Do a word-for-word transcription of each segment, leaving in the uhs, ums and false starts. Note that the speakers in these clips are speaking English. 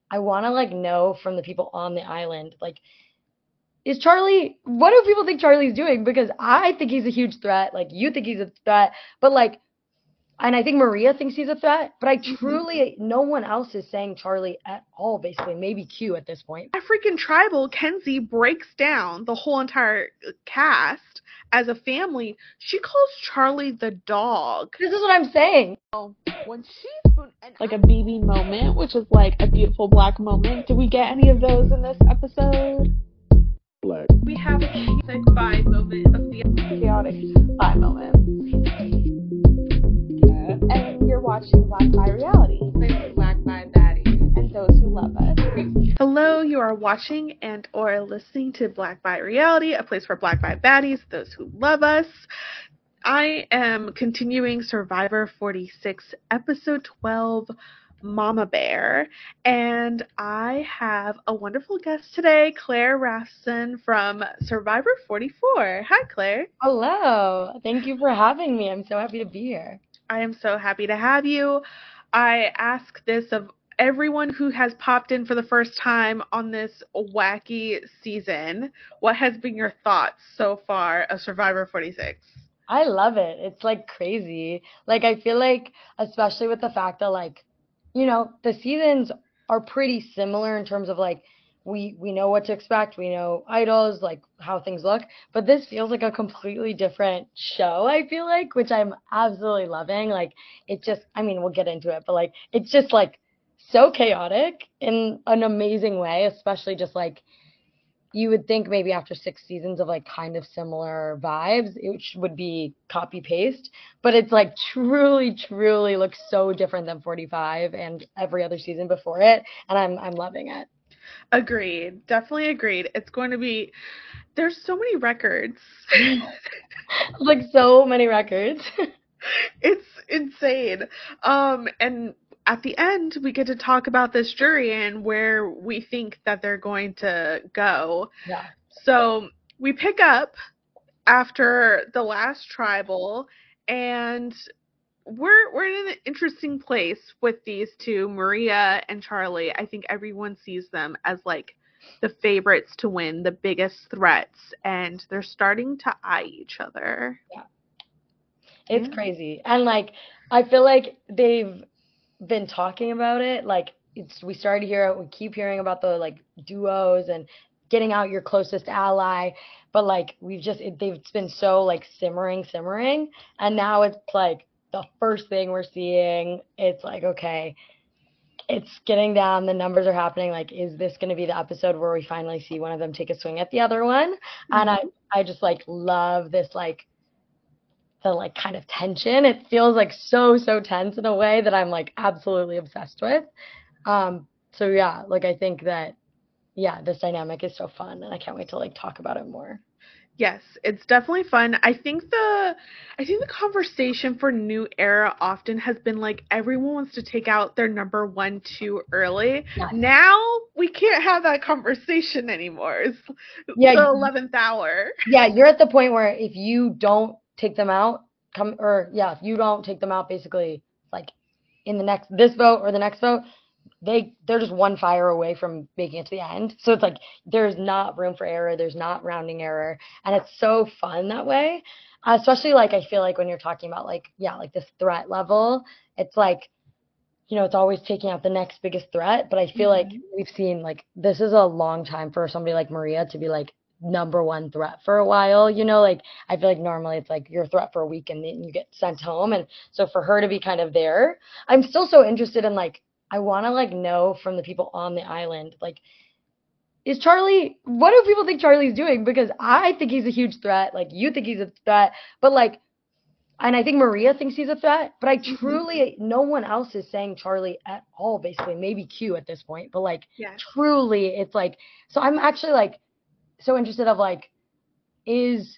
I want to like know from the people on the island, like, is Charlie, what do people think Charlie's doing? Because I think he's a huge threat. Like, you think he's a threat, but like, and I think Maria thinks he's a threat, but I Mhm. truly, no one else is saying Charlie at all, basically. Maybe Q at this point. That freaking tribal, Kenzie breaks down the whole entire cast as a family. She calls Charlie the dog. This is what I'm saying. When she's like a B B moment, which is like a beautiful black moment. Did we get any of those in this episode? Black. We have a chaotic vibe moment of the chaotic vibe moment. And you're watching Black Vibe Reality. Black Vibe Baddies. And those who love us. Hello, you are watching and or listening to Black Vibe Reality, a place for Black Vibe Baddies, those who love us. I am continuing Survivor forty-six, Episode twelve, Mama Bear, and I have a wonderful guest today, Claire Rafson from Survivor forty-four. Hi, Claire. Hello. Thank you for having me. I'm so happy to be here. I am so happy to have you. I ask this of everyone who has popped in for the first time on this wacky season. What has been your thoughts so far of Survivor forty-six? I love it. It's like crazy. Like, I feel like, especially with the fact that, like, you know, the seasons are pretty similar in terms of like we we know what to expect, we know idols, like how things look, but this feels like a completely different show, I feel like, which I'm absolutely loving. Like, it just, I mean, we'll get into it, but like it's just like so chaotic in an amazing way, especially just like you would think maybe after six seasons of like kind of similar vibes, it would be copy paste, but it's like truly, truly looks so different than forty-five and every other season before it, and I'm I'm loving it. Agreed. Definitely agreed. It's going to be, there's so many records. Like so many records. It's insane. Um, and at the end, we get to talk about this jury and where we think that they're going to go. Yeah. So we pick up after the last tribal, and we're we're in an interesting place with these two, Maria and Charlie. I think everyone sees them as like the favorites to win, the biggest threats, and they're starting to eye each other. Yeah. It's Yeah. crazy. And like I feel like they've been talking about it. Like it's we started to hear it, we keep hearing about the like duos and getting out your closest ally, but like we've just it, they've it's been so like simmering, simmering, and now it's like the first thing we're seeing. It's like okay, it's getting down, the numbers are happening. Like, is this going to be the episode where we finally see one of them take a swing at the other one? And I Mhm. I just like love this like the like kind of tension. It feels like so so tense in a way that I'm like absolutely obsessed with. Um, so yeah, like I think that yeah, this dynamic is so fun, and I can't wait to like talk about it more. Yes, it's definitely fun. I think the I think the conversation for New Era often has been like everyone wants to take out their number one too early. Yes. Now we can't have that conversation anymore. It's Yeah, the y- eleventh hour. yeah, you're at the point where if you don't take them out, come or yeah, if you don't take them out basically like in the next this vote or the next vote, they they're just one fire away from making it to the end. So it's like there's not room for error, there's not rounding error, and it's so fun that way. Uh, especially like I feel like when you're talking about like yeah, like this threat level, it's like you know, it's always taking out the next biggest threat, but I feel like Mhm. we've seen like this is a long time for somebody like Maria to be like number one threat for a while, you know, like I feel like normally it's like you're a threat for a week and then you get sent home. And so for her to be kind of there, I'm still so interested in like I want to like know from the people on the island, like is Charlie, what do people think Charlie's doing? Because I think he's a huge threat, like you think he's a threat, but like and I think Maria thinks he's a threat, but I Mhm. truly, no one else is saying Charlie at all, basically. Maybe Q at this point, but like Yes. truly, it's like, so I'm actually like so interested of like, is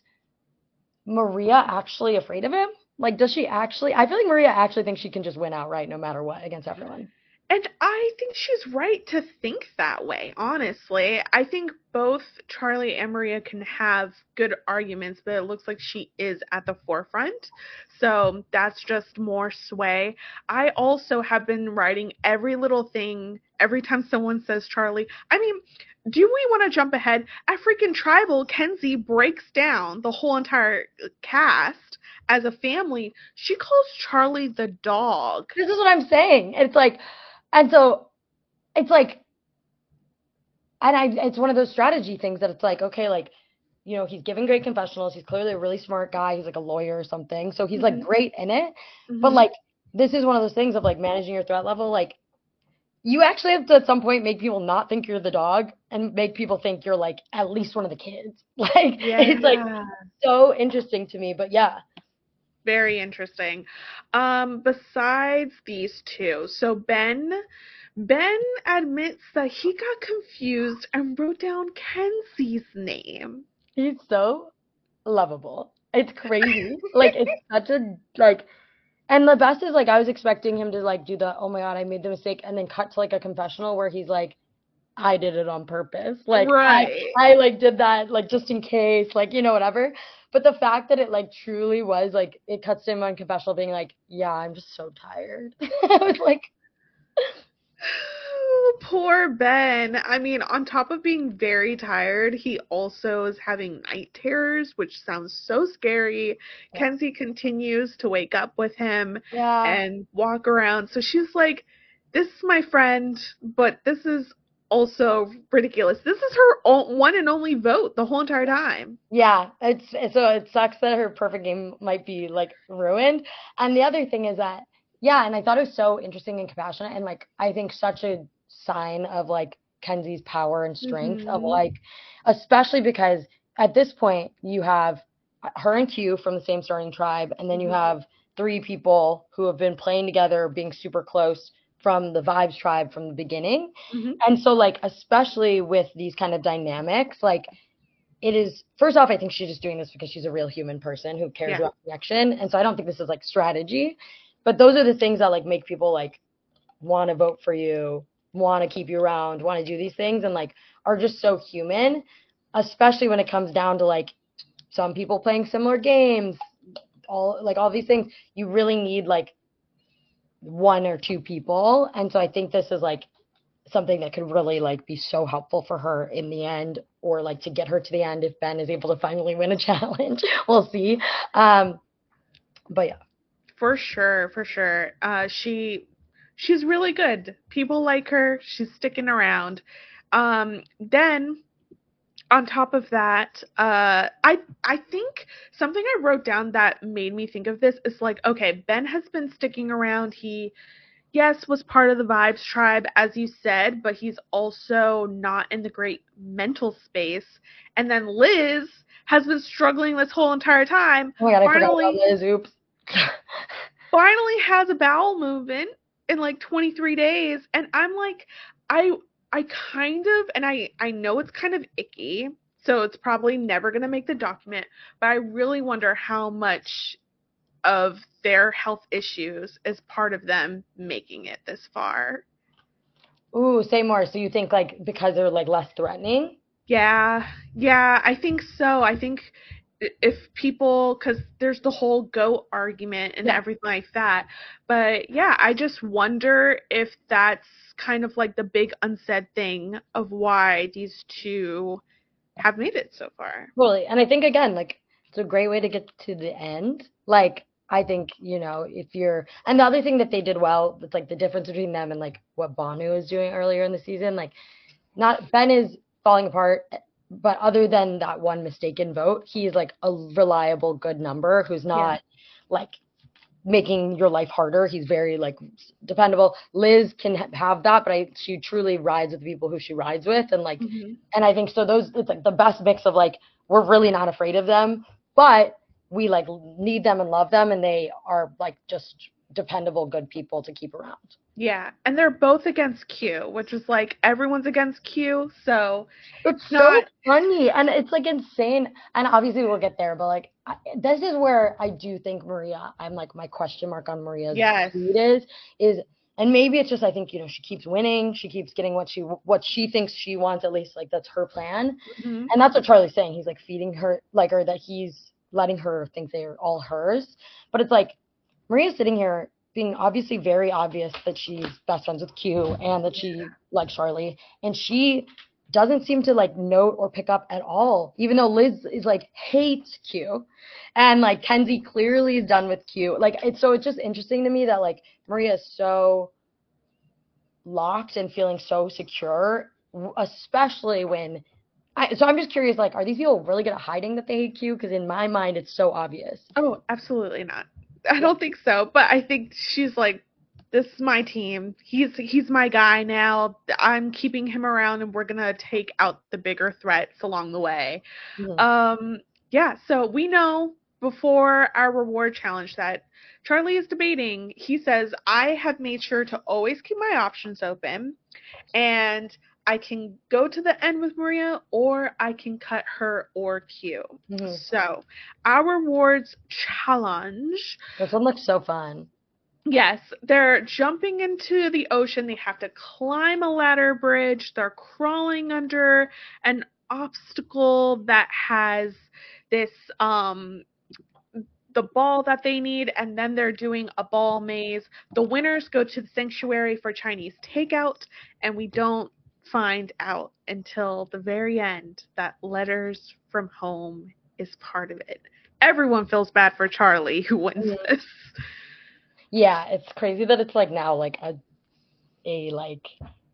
Maria actually afraid of him? Like, does she actually? I feel like Maria actually thinks she can just win outright no matter what against everyone. And I think she's right to think that way, honestly. I think both Charlie and Maria can have good arguments, but it looks like she is at the forefront. So that's just more sway. I also have been writing every little thing, every time someone says Charlie, I mean, do we want to jump ahead? At freaking Tribal, Kenzie breaks down the whole entire cast as a family. She calls Charlie the dog. This is what I'm saying. It's like, and so it's like, and I, it's one of those strategy things that it's like, okay, like, you know, he's giving great confessionals. He's clearly a really smart guy. He's like a lawyer or something. So he's mm-hmm. like great in it. Mm-hmm. But like, this is one of those things of like managing your threat level. Like, you actually have to at some point make people not think you're the dog and make people think you're like at least one of the kids. Like, yeah. It's like so interesting to me. But yeah. Very interesting. Um, besides these two, so Ben, Ben admits that he got confused and wrote down Kenzie's name. He's so lovable. It's crazy. Like, it's such a, like, and the best is, like, I was expecting him to, like, do the, oh, my God, I made the mistake, and then cut to, like, a confessional where he's like, I did it on purpose. Like, right. I, I, like, did that, like, just in case, like, you know, whatever. But the fact that it, like, truly was, like, it cuts to him on confessional being like, yeah, I'm just so tired. I was like... Poor Ben. I mean, on top of being very tired, he also is having night terrors, which sounds so scary. Yeah. Kenzie continues to wake up with him yeah. and walk around. So she's like, this is my friend, but this is also ridiculous. This is her one and only vote the whole entire time. Yeah, it's so it sucks that her perfect game might be, like, ruined. And the other thing is that, yeah, and I thought it was so interesting and compassionate, and, like, I think such a sign of, like, Kenzie's power and strength mm-hmm. of, like, especially because at this point you have her and Q from the same starting tribe, and then you mm-hmm. have three people who have been playing together, being super close from the Vibes tribe from the beginning. Mm-hmm. And so, like, especially with these kind of dynamics, like, it is, first off, I think she's just doing this because she's a real human person who cares yeah. about connection. And so I don't think this is, like, strategy. But those are the things that, like, make people, like, want to vote for you, want to keep you around, want to do these things, and, like, are just so human, especially when it comes down to, like, some people playing similar games, all, like, all these things. You really need, like, one or two people. And so I think this is, like, something that could really, like, be so helpful for her in the end, or, like, to get her to the end if Ben is able to finally win a challenge. We'll see. Um, but, yeah. For sure, for sure. Uh, she, she's really good. People like her. She's sticking around. Um, then, on top of that, uh, I I think something I wrote down that made me think of this is, like, okay, Ben has been sticking around. He, yes, was part of the Vibes tribe, as you said, but he's also not in the great mental space. And then Liz has been struggling this whole entire time. Oh my God, I Finally, forgot about Liz. Oops. finally has a bowel movement in like twenty-three days, and I'm like, I I kind of, and I I know it's kind of icky, so it's probably never gonna make the document, but I really wonder how much of their health issues is part of them making it this far. Ooh, say more. So you think, like, because they're, like, less threatening? Yeah, yeah, I think so. I think if people, because there's the whole goat argument and yeah. everything like that. But yeah, I just wonder if that's kind of like the big unsaid thing of why these two have made it so far. Totally. And I think, again, like, it's a great way to get to the end. Like, I think, you know, if you're, and the other thing that they did well, it's like the difference between them and, like, what Banu was doing earlier in the season, like, not, Ben is falling apart, but other than that one mistaken vote, he's, like, a reliable, good number who's not, yeah. like, making your life harder. He's very, like, dependable. Liz can ha- have that, but I, she truly rides with the people who she rides with. And, like, mm-hmm. and I think so those, it's, like, the best mix of, like, we're really not afraid of them, but we, like, need them and love them, and they are, like, just dependable, good people to keep around. Yeah, and they're both against Q, which is, like, everyone's against Q, so it's not... so funny, and it's, like, insane, and obviously we'll get there, but, like, I, this is where I do think Maria, I'm, like, my question mark on Maria's yes. lead is, is, and maybe it's just, I think, you know, she keeps winning, she keeps getting what she, what she thinks she wants, at least, like, that's her plan, mm-hmm. and that's what Charlie's saying, he's, like, feeding her, like, or that he's letting her think they're all hers, but it's, like, Maria's sitting here being obviously very obvious that she's best friends with Q and that she likes Charlie, and she doesn't seem to like note or pick up at all, even though Liz is like hates Q, and like Kenzie clearly is done with Q. Like it's so it's just interesting to me that like Maria is so locked and feeling so secure, especially when I, so I'm just curious, like, are these people really good at hiding that they hate Q? Because in my mind, it's so obvious. Oh, absolutely not. I don't think so. But I think she's like, this is my team. He's he's my guy now. I'm keeping him around, and we're gonna take out the bigger threats along the way. Mm-hmm. Um, yeah. So we know before our reward challenge that Charlie is debating. He says, "I have made sure to always keep my options open, and I can go to the end with Maria, or I can cut her or Q." Mm-hmm. So, our rewards challenge. This one looks so fun. Yes, they're jumping into the ocean. They have to climb a ladder bridge. They're crawling under an obstacle that has this, um, the ball that they need, and then they're doing a ball maze. The winners go to the sanctuary for Chinese takeout, and we don't find out until the very end that Letters from Home is part of it. Everyone feels bad for Charlie who wins mm-hmm. this. Yeah, it's crazy that it's like now like a a like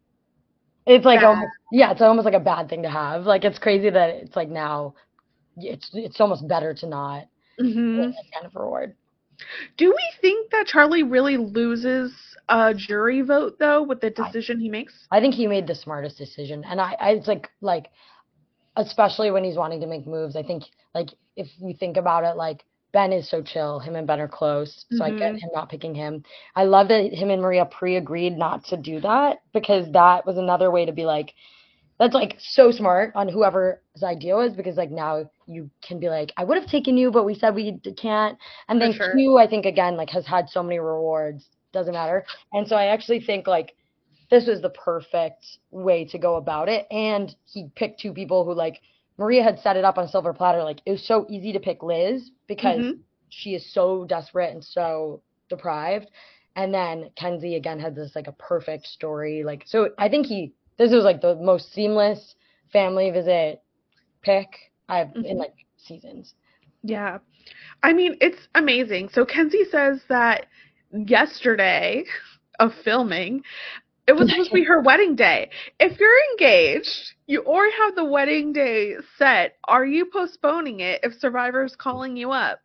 it's like almost, yeah, it's almost like a bad thing to have. Like it's crazy that it's like now it's it's almost better to not mm-hmm. get that kind of reward. Do we think that Charlie really loses a jury vote though with the decision I, he makes? I think he made the smartest decision, and I, I it's like like especially when he's wanting to make moves. I think like if we think about it, like Ben is so chill. Him and Ben are close, so mm-hmm. I get him not picking him. I love that him and Maria pre-agreed not to do that, because that was another way to be like, that's like so smart on whoever's idea was, because like now you can be like, I would have taken you, but we said we can't. And then sure. Q, I think again, like has had so many rewards, doesn't matter. And so I actually think like this was the perfect way to go about it. And he picked two people who like, Maria had set it up on a silver platter. Like it was so easy to pick Liz because mm-hmm. she is so desperate and so deprived. And then Kenzie again had this like a perfect story. Like, so I think he, this was like the most seamless family visit pick I've mm-hmm. in like seasons. Yeah. I mean, it's amazing. So Kenzie says that yesterday of filming, it was supposed to be her wedding day. If you're engaged, you already have the wedding day set. Are you postponing it if Survivor's calling you up?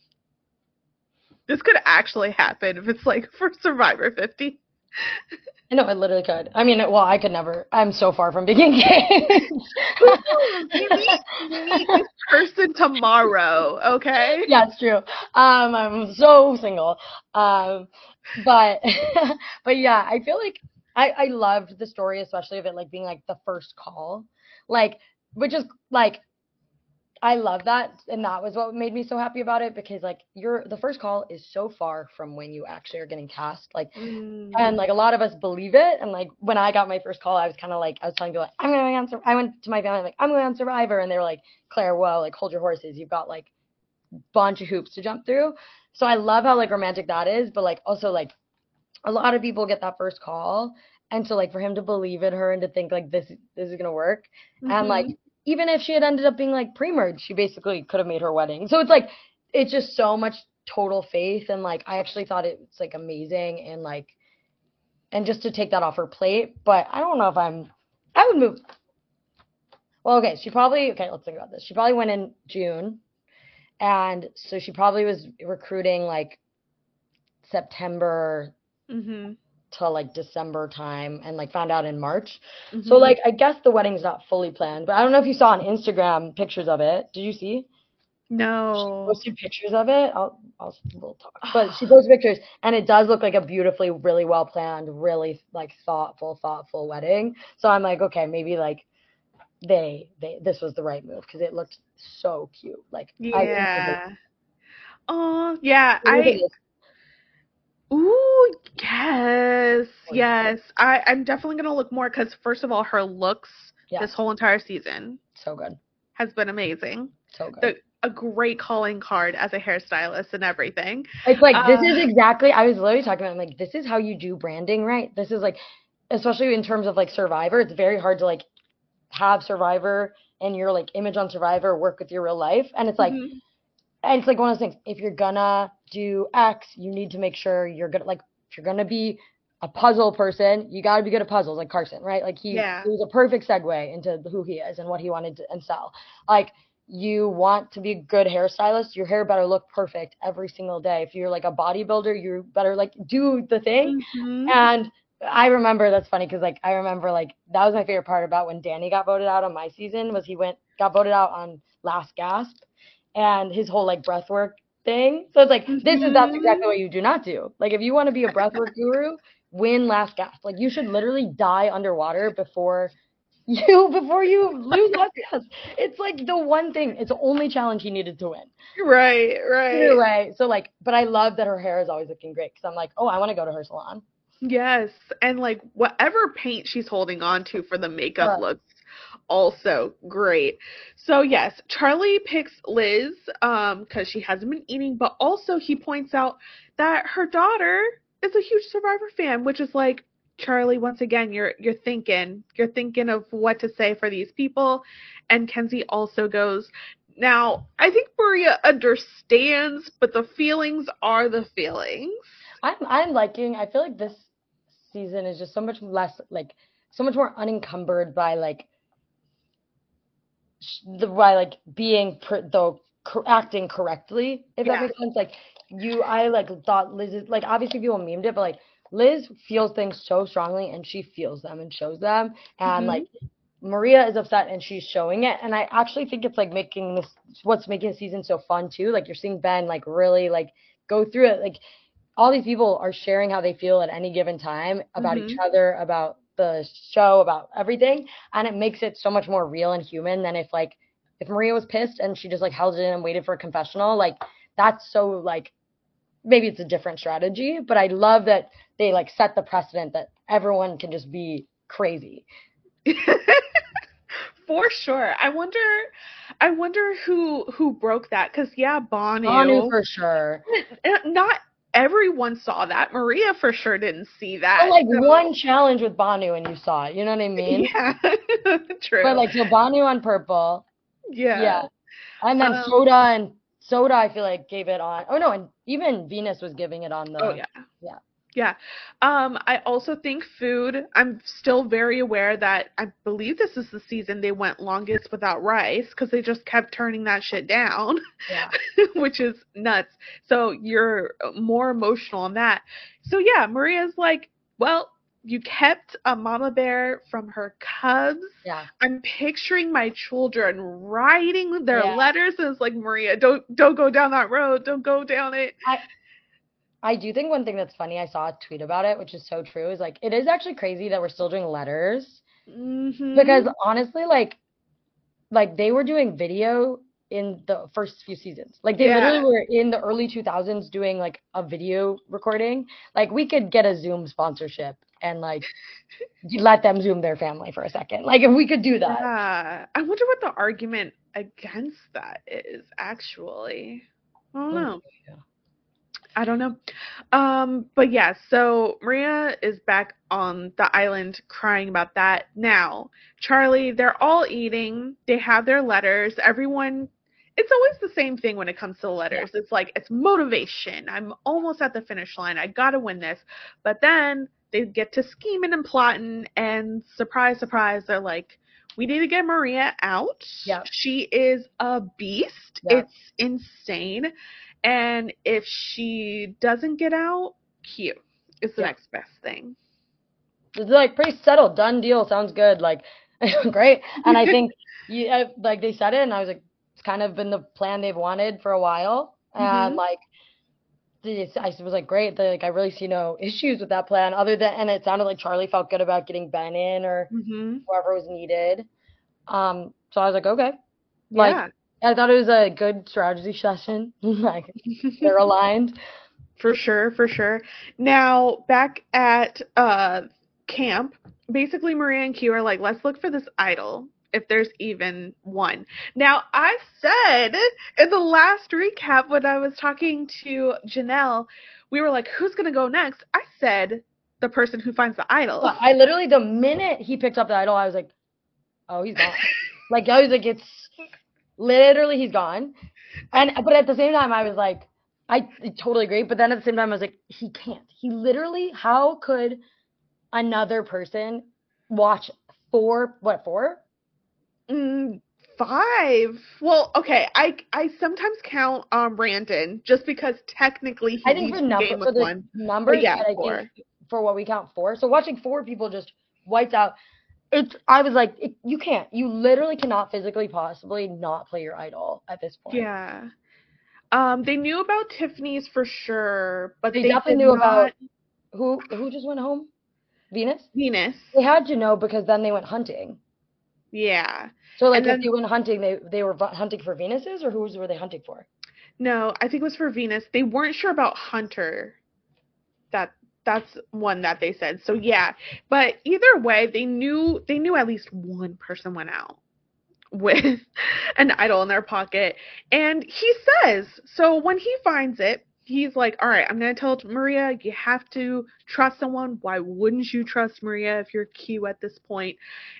This could actually happen if it's like for Survivor fifty. No, it literally could. I mean, well, I could never. I'm so far from being engaged. We meet, we meet this person tomorrow, okay? Yeah, it's true. Um, I'm so single. Um, but, but yeah, I feel like I, I loved the story, especially of it like being like the first call, like, which is like, I love that, and that was what made me so happy about it, because like you're the first call is so far from when you actually are getting cast, like mm. and like a lot of us believe it, and like when I got my first call, I was kind of like I was telling people like I'm going on Sur- I went to my family like I'm going on Survivor, and they were like, Claire, well, like hold your horses, you've got like a bunch of hoops to jump through. So I love how like romantic that is, but like also like a lot of people get that first call, and so like for him to believe in her and to think like this this is gonna work, mm-hmm. and like even if she had ended up being like pre-merged, she basically could have made her wedding. So it's like, it's just so much total faith. And like, I actually thought it was like amazing, and like, and just to take that off her plate. But I don't know if I'm, I would move. Well, okay. She probably, okay, let's think about this. She probably went in June. And so she probably was recruiting like September. Mm-hmm. Till like December time, and like found out in March. Mm-hmm. So like I guess the wedding's not fully planned, but I don't know if you saw on Instagram pictures of it. Did you see? No. She posted pictures of it. I'll I'll we'll talk. But she posted pictures, and it does look like a beautifully, really well planned, really like thoughtful, thoughtful wedding. So I'm like, okay, maybe like they they this was the right move, because it looked so cute. Like yeah. Oh yeah, I. Ooh, yes, yes. I, I'm definitely going to look more, because, first of all, her looks yeah. this whole entire season so good has been amazing. So good. The a great calling card as a hairstylist and everything. It's like, uh, this is exactly, I was literally talking about, I'm like, this is how you do branding, right? This is like, especially in terms of like Survivor, it's very hard to like have Survivor and your like image on Survivor work with your real life. And it's like, mm-hmm. and it's like one of those things, if you're gonna do X, you need to make sure you're gonna, like, if you're gonna be a puzzle person, you gotta be good at puzzles, like Carson, right? Like he, yeah. it was a perfect segue into who he is and what he wanted to and sell. Like, you want to be a good hairstylist, your hair better look perfect every single day. If you're like a bodybuilder, you better like do the thing. Mm-hmm. And I remember, that's funny because like I remember like that was my favorite part about when Danny got voted out on my season, was he went got voted out on Last Gasp, and his whole like breathwork thing. So it's like, mm-hmm. this is that's exactly what you do not do. Like, if you want to be a breathwork guru, win Last Gasp. Like, you should literally die underwater before you before you lose Last Gasp. It's like the one thing. It's the only challenge he needed to win. Right, right. Anyway, so like, but I love that her hair is always looking great because I'm like, oh, I want to go to her salon. Yes, and like whatever paint she's holding on to for the makeup Right. looks also great. So yes, Charlie picks Liz um because she hasn't been eating, but also he points out that her daughter is a huge Survivor fan, which is like, Charlie, once again, you're you're thinking you're thinking of what to say for these people. And Kenzie also goes, now I think Maria understands, but the feelings are the feelings. I'm I'm liking. I feel like this season is just so much less, like, so much more unencumbered by like sh- the by like being pr- though cor- acting correctly, if Yeah. that makes sense. Like, you, I like thought Liz is like, obviously people memed it, but like Liz feels things so strongly and she feels them and shows them, and Mhm. like Maria is upset and she's showing it, and I actually think it's like making this what's making the season so fun too. Like, you're seeing Ben like really like go through it. Like, all these people are sharing how they feel at any given time about Mhm. each other, about the show, about everything, and it makes it so much more real and human than if like if Maria was pissed and she just like held it in and waited for a confessional. Like, that's so like, maybe it's a different strategy, but I love that they like set the precedent that everyone can just be crazy. For sure. I wonder I wonder who who broke that, because yeah, Bonu. Bonu for sure. Not everyone saw that. Maria for sure didn't see that. But like so. one challenge with Bonu and you saw it. You know what I mean? Yeah. True. But like, so Bonu on purple. Yeah. Yeah. And then um, Soda and Soda, I feel like, gave it on. Oh no, and even Venus was giving it on the. Oh yeah. Yeah. Yeah. Um, I also think food, I'm still very aware that I believe this is the season they went longest without rice, because they just kept turning that shit down, Yeah. which is nuts. So you're more emotional on that. So yeah, Maria's like, well, you kept a mama bear from her cubs. Yeah. I'm picturing my children writing their Yeah. letters, and it's like, Maria, don't don't go down that road. Don't go down it. I I do think one thing that's funny, I saw a tweet about it, which is so true, is like, it is actually crazy that we're still doing letters. Mm-hmm. Because honestly, like, like they were doing video in the first few seasons. Like, they Yeah. literally were in the early two thousands doing like a video recording. Like, we could get a Zoom sponsorship and like let them Zoom their family for a second. Like, if we could do that. Yeah. I wonder what the argument against that is, actually. I don't know. Yeah. I don't know. Um, but yeah, so Maria is back on the island crying about that. Now, Charlie, they're all eating. They have their letters. Everyone, it's always the same thing when it comes to the letters. Yeah. It's like, it's motivation. I'm almost at the finish line. I got to win this. But then they get to scheming and plotting, and surprise, surprise, they're like, we need to get Maria out. Yeah. She is a beast. Yeah. It's insane. And if she doesn't get out, cute. It's the Yeah. next best thing. It's like pretty settled, done deal. Sounds good. Like, great. And I think, yeah, like they said it, and I was like, it's kind of been the plan they've wanted for a while. And Mm-hmm. like, this, I was like, great. The, like, I really see no issues with that plan, other than, and it sounded like Charlie felt good about getting Ben in or Mm-hmm. whoever was needed. Um, so I was like, okay. Like, Yeah. I thought it was a good strategy session. Like, they're aligned. For sure, for sure. Now, back at uh camp, basically Maria and Q are like, let's look for this idol. if there's even one. Now, I said in the last recap when I was talking to Janelle, we were like, who's going to go next? I said the person who finds the idol. I literally, the minute he picked up the idol, I was like, oh, he's gone. Like, I was like, it's literally, he's gone. And, but at the same time, I was like, I totally agree. But then at the same time, I was like, he can't. He literally, how could another person watch four, what, four? Mm, five. Well, okay. I I sometimes count um Brandon just because technically he I think for, number, for the one. numbers, but yeah, but I four. think for what we count four. So watching four people just wiped out. It's. I was like, it, you can't. You literally cannot physically possibly not play your idol at this point. Yeah. Um, they knew about Tiffany's for sure, but they, they definitely did knew not... about who who just went home. Venus. Venus. They had to know because then they went hunting. Yeah. So like, And if then, they went hunting, they they were hunting for Venus's, or whose were they hunting for? No, I think it was for Venus. They weren't sure about Hunter. That that's one that they said. So yeah, but either way, they knew they knew at least one person went out with an idol in their pocket, and he says so when he finds it. He's like, all right, I'm going to tell it to Maria, you have to trust someone. Why wouldn't you trust Maria if you're Q at this point?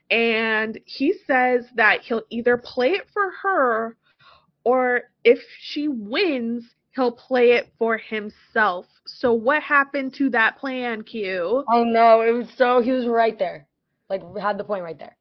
And he says that he'll either play it for her, or if she wins, he'll play it for himself. So what happened to that plan, Q? Oh no, it was so, he was right there. Like, had the point right there.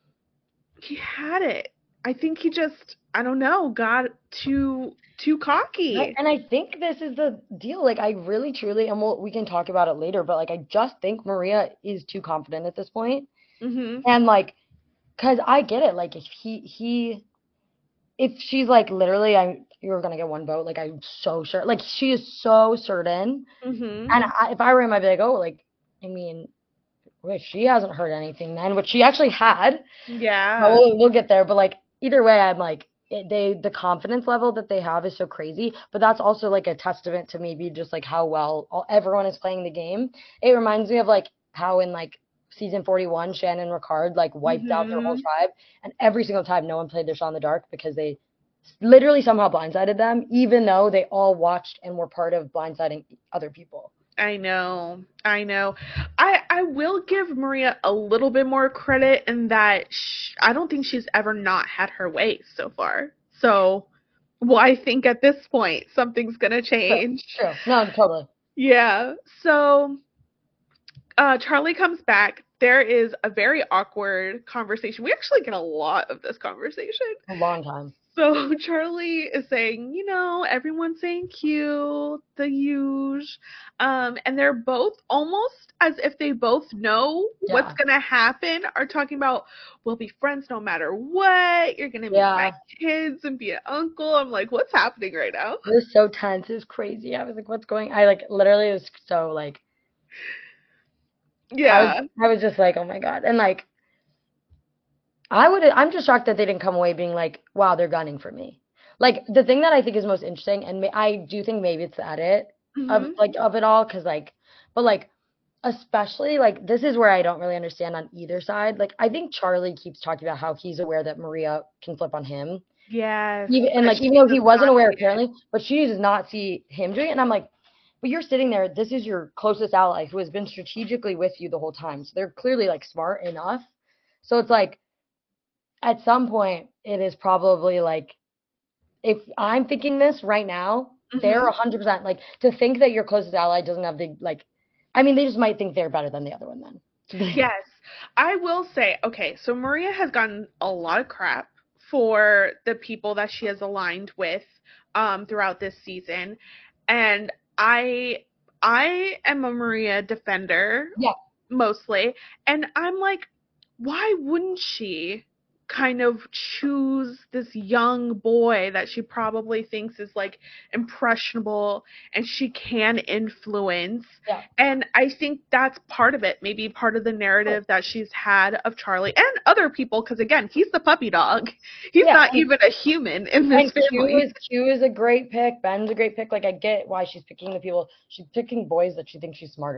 He had it. I think he just, I don't know, got too... too cocky. Right? And I think this is the deal. Like, I really, truly, and we'll, we can talk about it later, but, like, I just think Maria is too confident at this point. Mm-hmm. And, like, because I get it. Like, if he, he, if she's, like, literally, I'm, you're going to get one vote, like, I'm so sure. Like, she is so certain. Mm-hmm. And I, if I were him, I'd be like, oh, like, I mean, wait, she hasn't heard anything then, which she actually had. Yeah. We'll, we'll get there. But, like, either way, I'm like, It, they the confidence level that they have is so crazy, but that's also like a testament to maybe just like how well all, everyone is playing the game. It reminds me of like how in like season forty-one, Shannon Ricard like wiped mm-hmm. out their whole tribe, and every single time no one played their shot in the dark because they literally somehow blindsided them, even though they all watched and were part of blindsiding other people. I know, I know. I I will give Maria a little bit more credit in that she, I don't think she's ever not had her way so far. So, well, I think at this point something's gonna change. True. True. No, totally. Yeah. So, uh, Charlie comes back. There is a very awkward conversation. We actually get a lot of this conversation. A long time. So Charlie is saying, you know, everyone's saying Q, the huge, um, and they're both almost as if they both know yeah. what's going to happen, are talking about, we'll be friends no matter what, you're going to meet yeah. my kids and be an uncle. I'm like, what's happening right now? It was so tense. It was crazy. I was like, what's going I like, literally was so like, yeah. I was, I was just like, oh my God. And like, I would, I'm just shocked that they didn't come away being like, wow, they're gunning for me. Like, the thing that I think is most interesting, and may, I do think maybe it's the edit mm-hmm. of, like, of it all, because, like, but, like, especially, like, this is where I don't really understand on either side. Like, I think Charlie keeps talking about how he's aware that Maria can flip on him. Yes. Even, and, like, even though he wasn't aware, apparently, but she does not see him doing it, and I'm like, but you're sitting there, this is your closest ally who has been strategically with you the whole time, so they're clearly, like, smart enough. So it's like, at some point, it is probably like, if I'm thinking this right now, mm-hmm. they're one hundred percent, like, to think that your closest ally doesn't have the, like, I mean, they just might think they're better than the other one then. Yes. I will say, okay, so Maria has gotten a lot of crap for the people that she has aligned with um, throughout this season. And I, I am a Maria defender, yeah. mostly. And I'm like, why wouldn't she kind of choose this young boy that she probably thinks is like impressionable and she can influence? Yeah. And I think that's part of it, maybe part of the narrative that she's had of Charlie and other people, because again, he's the puppy dog. He's yeah, not and, even a human in this and family. Q is, Q is a great pick. Ben's a great pick. Like, I get why she's picking the people. She's picking boys that she thinks she's smarter than.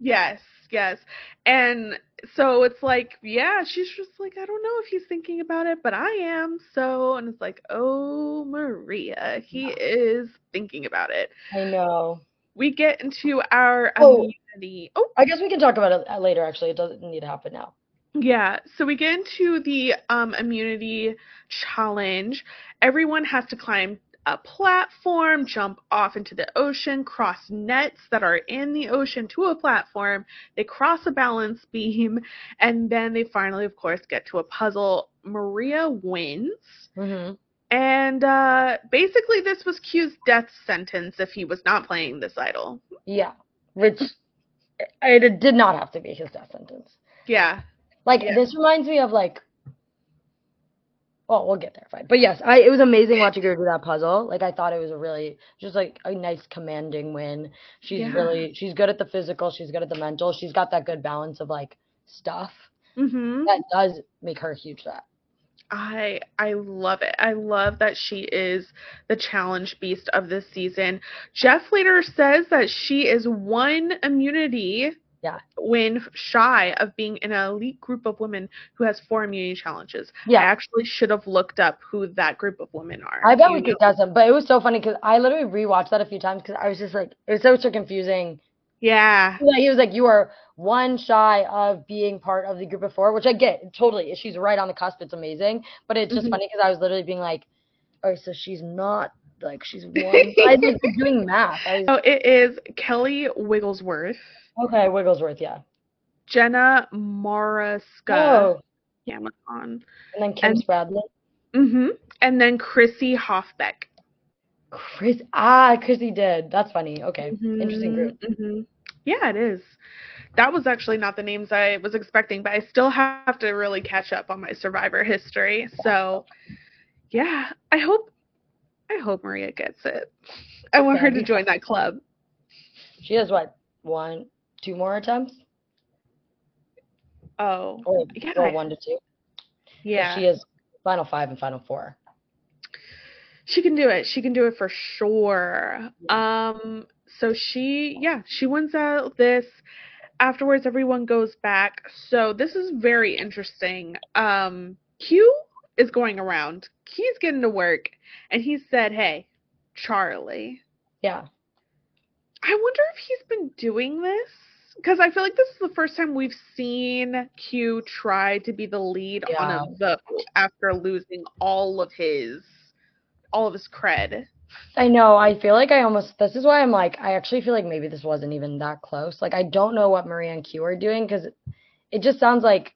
Yes, yes. And so it's like, yeah, she's just like, I don't know if he's thinking about it, but I am. So, and it's like, oh, Maria, he is thinking about it. I know. We get into our Oh, immunity. Oh, I guess we can talk about it later, actually. It doesn't need to happen now. yeah. So we get into the um, immunity challenge. Everyone has to climb a platform, jump off into the ocean, cross nets that are in the ocean to a platform. They cross a balance beam, and then they finally, of course, get to a puzzle. Maria wins. Mm-hmm. And uh, basically, this was Q's death sentence if he was not playing this idol. Yeah, which it did not have to be his death sentence. Yeah. Like, yeah. this reminds me of, like, oh, we'll get there, fine. But yes, I it was amazing watching her do that puzzle. Like, I thought it was a really, just, like, a nice commanding win. She's Yeah. really, she's good at the physical, she's good at the mental. She's got that good balance of, like, stuff. Mm-hmm. That does make her a huge threat. I I love it. I love that she is the challenge beast of this season. Jeff later says that she is one immunity yeah. win shy of being in an elite group of women who has four immunity challenges. Yeah. I actually should have looked up who that group of women are. I bet we know? could guess them, but it was so funny because I literally rewatched that a few times because I was just like, it was so, so confusing. Yeah. He was like, you are one shy of being part of the group of four, which I get totally. She's right on the cusp. It's amazing. But it's just mm-hmm. funny because I was literally being like, oh, so she's not like she's one. I was like, doing math. I was... Oh, it is Kelly Wigglesworth. Okay, Wigglesworth, yeah. Jenna Maraska. Oh. Yeah, on. And then Kim and, Spradlin. Mm-hmm. And then Chrissy Hoffbeck. Chris, ah, Chrissy did. That's funny. Okay, mm-hmm. Interesting group. Mm-hmm. Yeah, it is. That was actually not the names I was expecting, but I still have to really catch up on my Survivor history. So, yeah, I hope, I hope Maria gets it. I want yeah, her to join that club. She has what, one, two more attempts? Oh, or, yeah. Or one to two. Yeah. So she has final five and final four. She can do it. She can do it for sure. Yeah. Um. So she, yeah, she wins out this. Afterwards, everyone goes back. So this is very interesting. Um, Q is going around. He's getting to work, and he said, "Hey, Charlie." Yeah. I wonder if he's been doing this because I feel like this is the first time we've seen Q try to be the lead yeah. on a vote after losing all of his, all of his cred. I know. I feel like I almost, this is why I'm like, I actually feel like maybe this wasn't even that close. Like, I don't know what Maria and Q are doing because it, it just sounds like,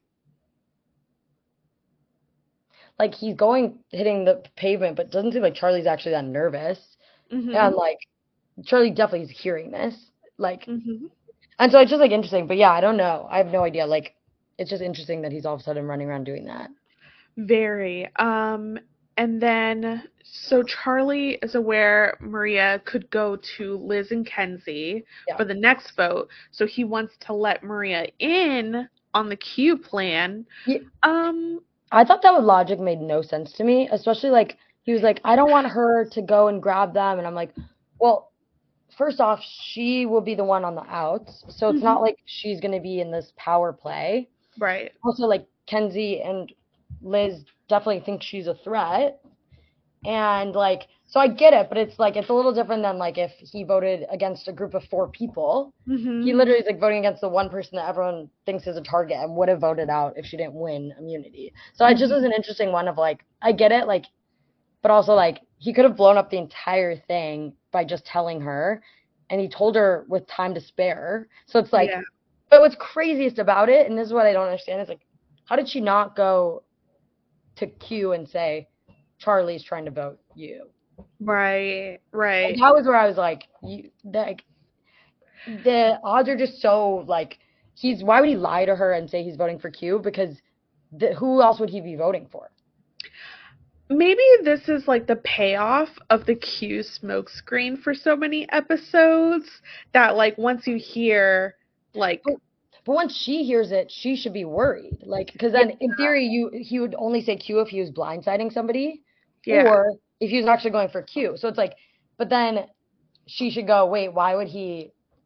like he's going, hitting the pavement, but it doesn't seem like Charlie's actually that nervous. Mm-hmm. And like, Charlie definitely is hearing this. Like, mm-hmm. and so it's just like interesting. But yeah, I don't know. I have no idea. Like, it's just interesting that he's all of a sudden running around doing that. Very. Um, And then, so Charlie is aware Maria could go to Liz and Kenzie yeah. for the next vote. So he wants to let Maria in on the Q plan. Yeah. Um, I thought that logic made no sense to me, especially like he was like, I don't want her to go and grab them. And I'm like, well, first off, she will be the one on the outs. So it's mm-hmm. not like she's going to be in this power play. Right. Also, like Kenzie and Liz definitely think she's a threat, and like so I get it, but it's like it's a little different than like if he voted against a group of four people. Mm-hmm. He literally is like voting against the one person that everyone thinks is a target and would have voted out if she didn't win immunity. So mm-hmm. it just was an interesting one of like I get it, like, but also like he could have blown up the entire thing by just telling her, and he told her with time to spare. So it's like, yeah. But what's craziest about it, and this is what I don't understand, is like, how did she not go to Q and say, Charlie's trying to vote you? Right, right. Like, that was where I was like, you, like, the odds are just so, like, he's, why would he lie to her and say he's voting for Q? Because the, who else would he be voting for? Maybe this is like the payoff of the Q smokescreen for so many episodes that, like, once you hear, like... But, but once she hears it, she should be worried. Like, because then, in theory, you he would only say Q if he was blindsiding somebody. Yeah. Or if he was actually going for Q. So it's like, but then she should go, wait, why would he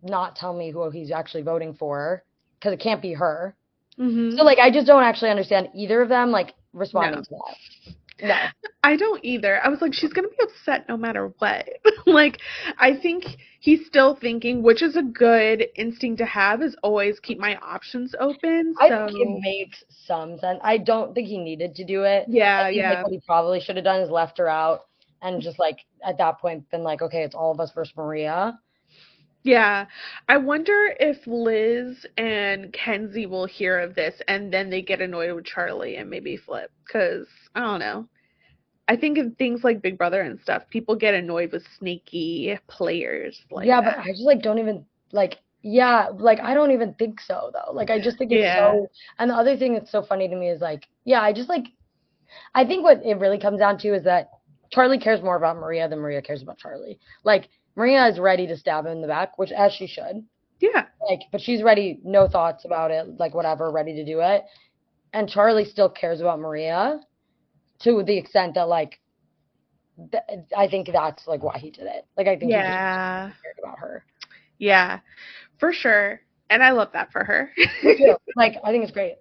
not tell me who he's actually voting for because it can't be her. Mm-hmm. So, like, I just don't actually understand either of them, like, responding No. to that. No. I don't either. I was like, she's going to be upset no matter what. Like, I think he's still thinking, which is a good instinct to have, is always keep my options open. I So think it makes some sense. I don't think he needed to do it. yeah, I think, yeah. like, what he probably should have done is left her out and just, like, at that point been like, okay, it's all of us versus Maria. Yeah. I wonder if Liz and Kenzie will hear of this and then they get annoyed with Charlie and maybe flip. Because, I don't know. I think in things like Big Brother and stuff, people get annoyed with snaky players like Yeah, that. but I just, like, don't even, like, yeah, like, I don't even think so, though. Like, I just think it's Yeah. so, and the other thing that's so funny to me is, like, yeah, I just, like, I think what it really comes down to is that Charlie cares more about Maria than Maria cares about Charlie. Like, Maria is ready to stab him in the back, which, as she should. Yeah. Like, but she's ready, no thoughts about it, like, whatever, ready to do it. And Charlie still cares about Maria to the extent that, like, th- I think that's, like, why he did it. Like, I think Yeah. he just cared about her. Yeah. For sure. And I love that for her. Me too. Like, I think it's great.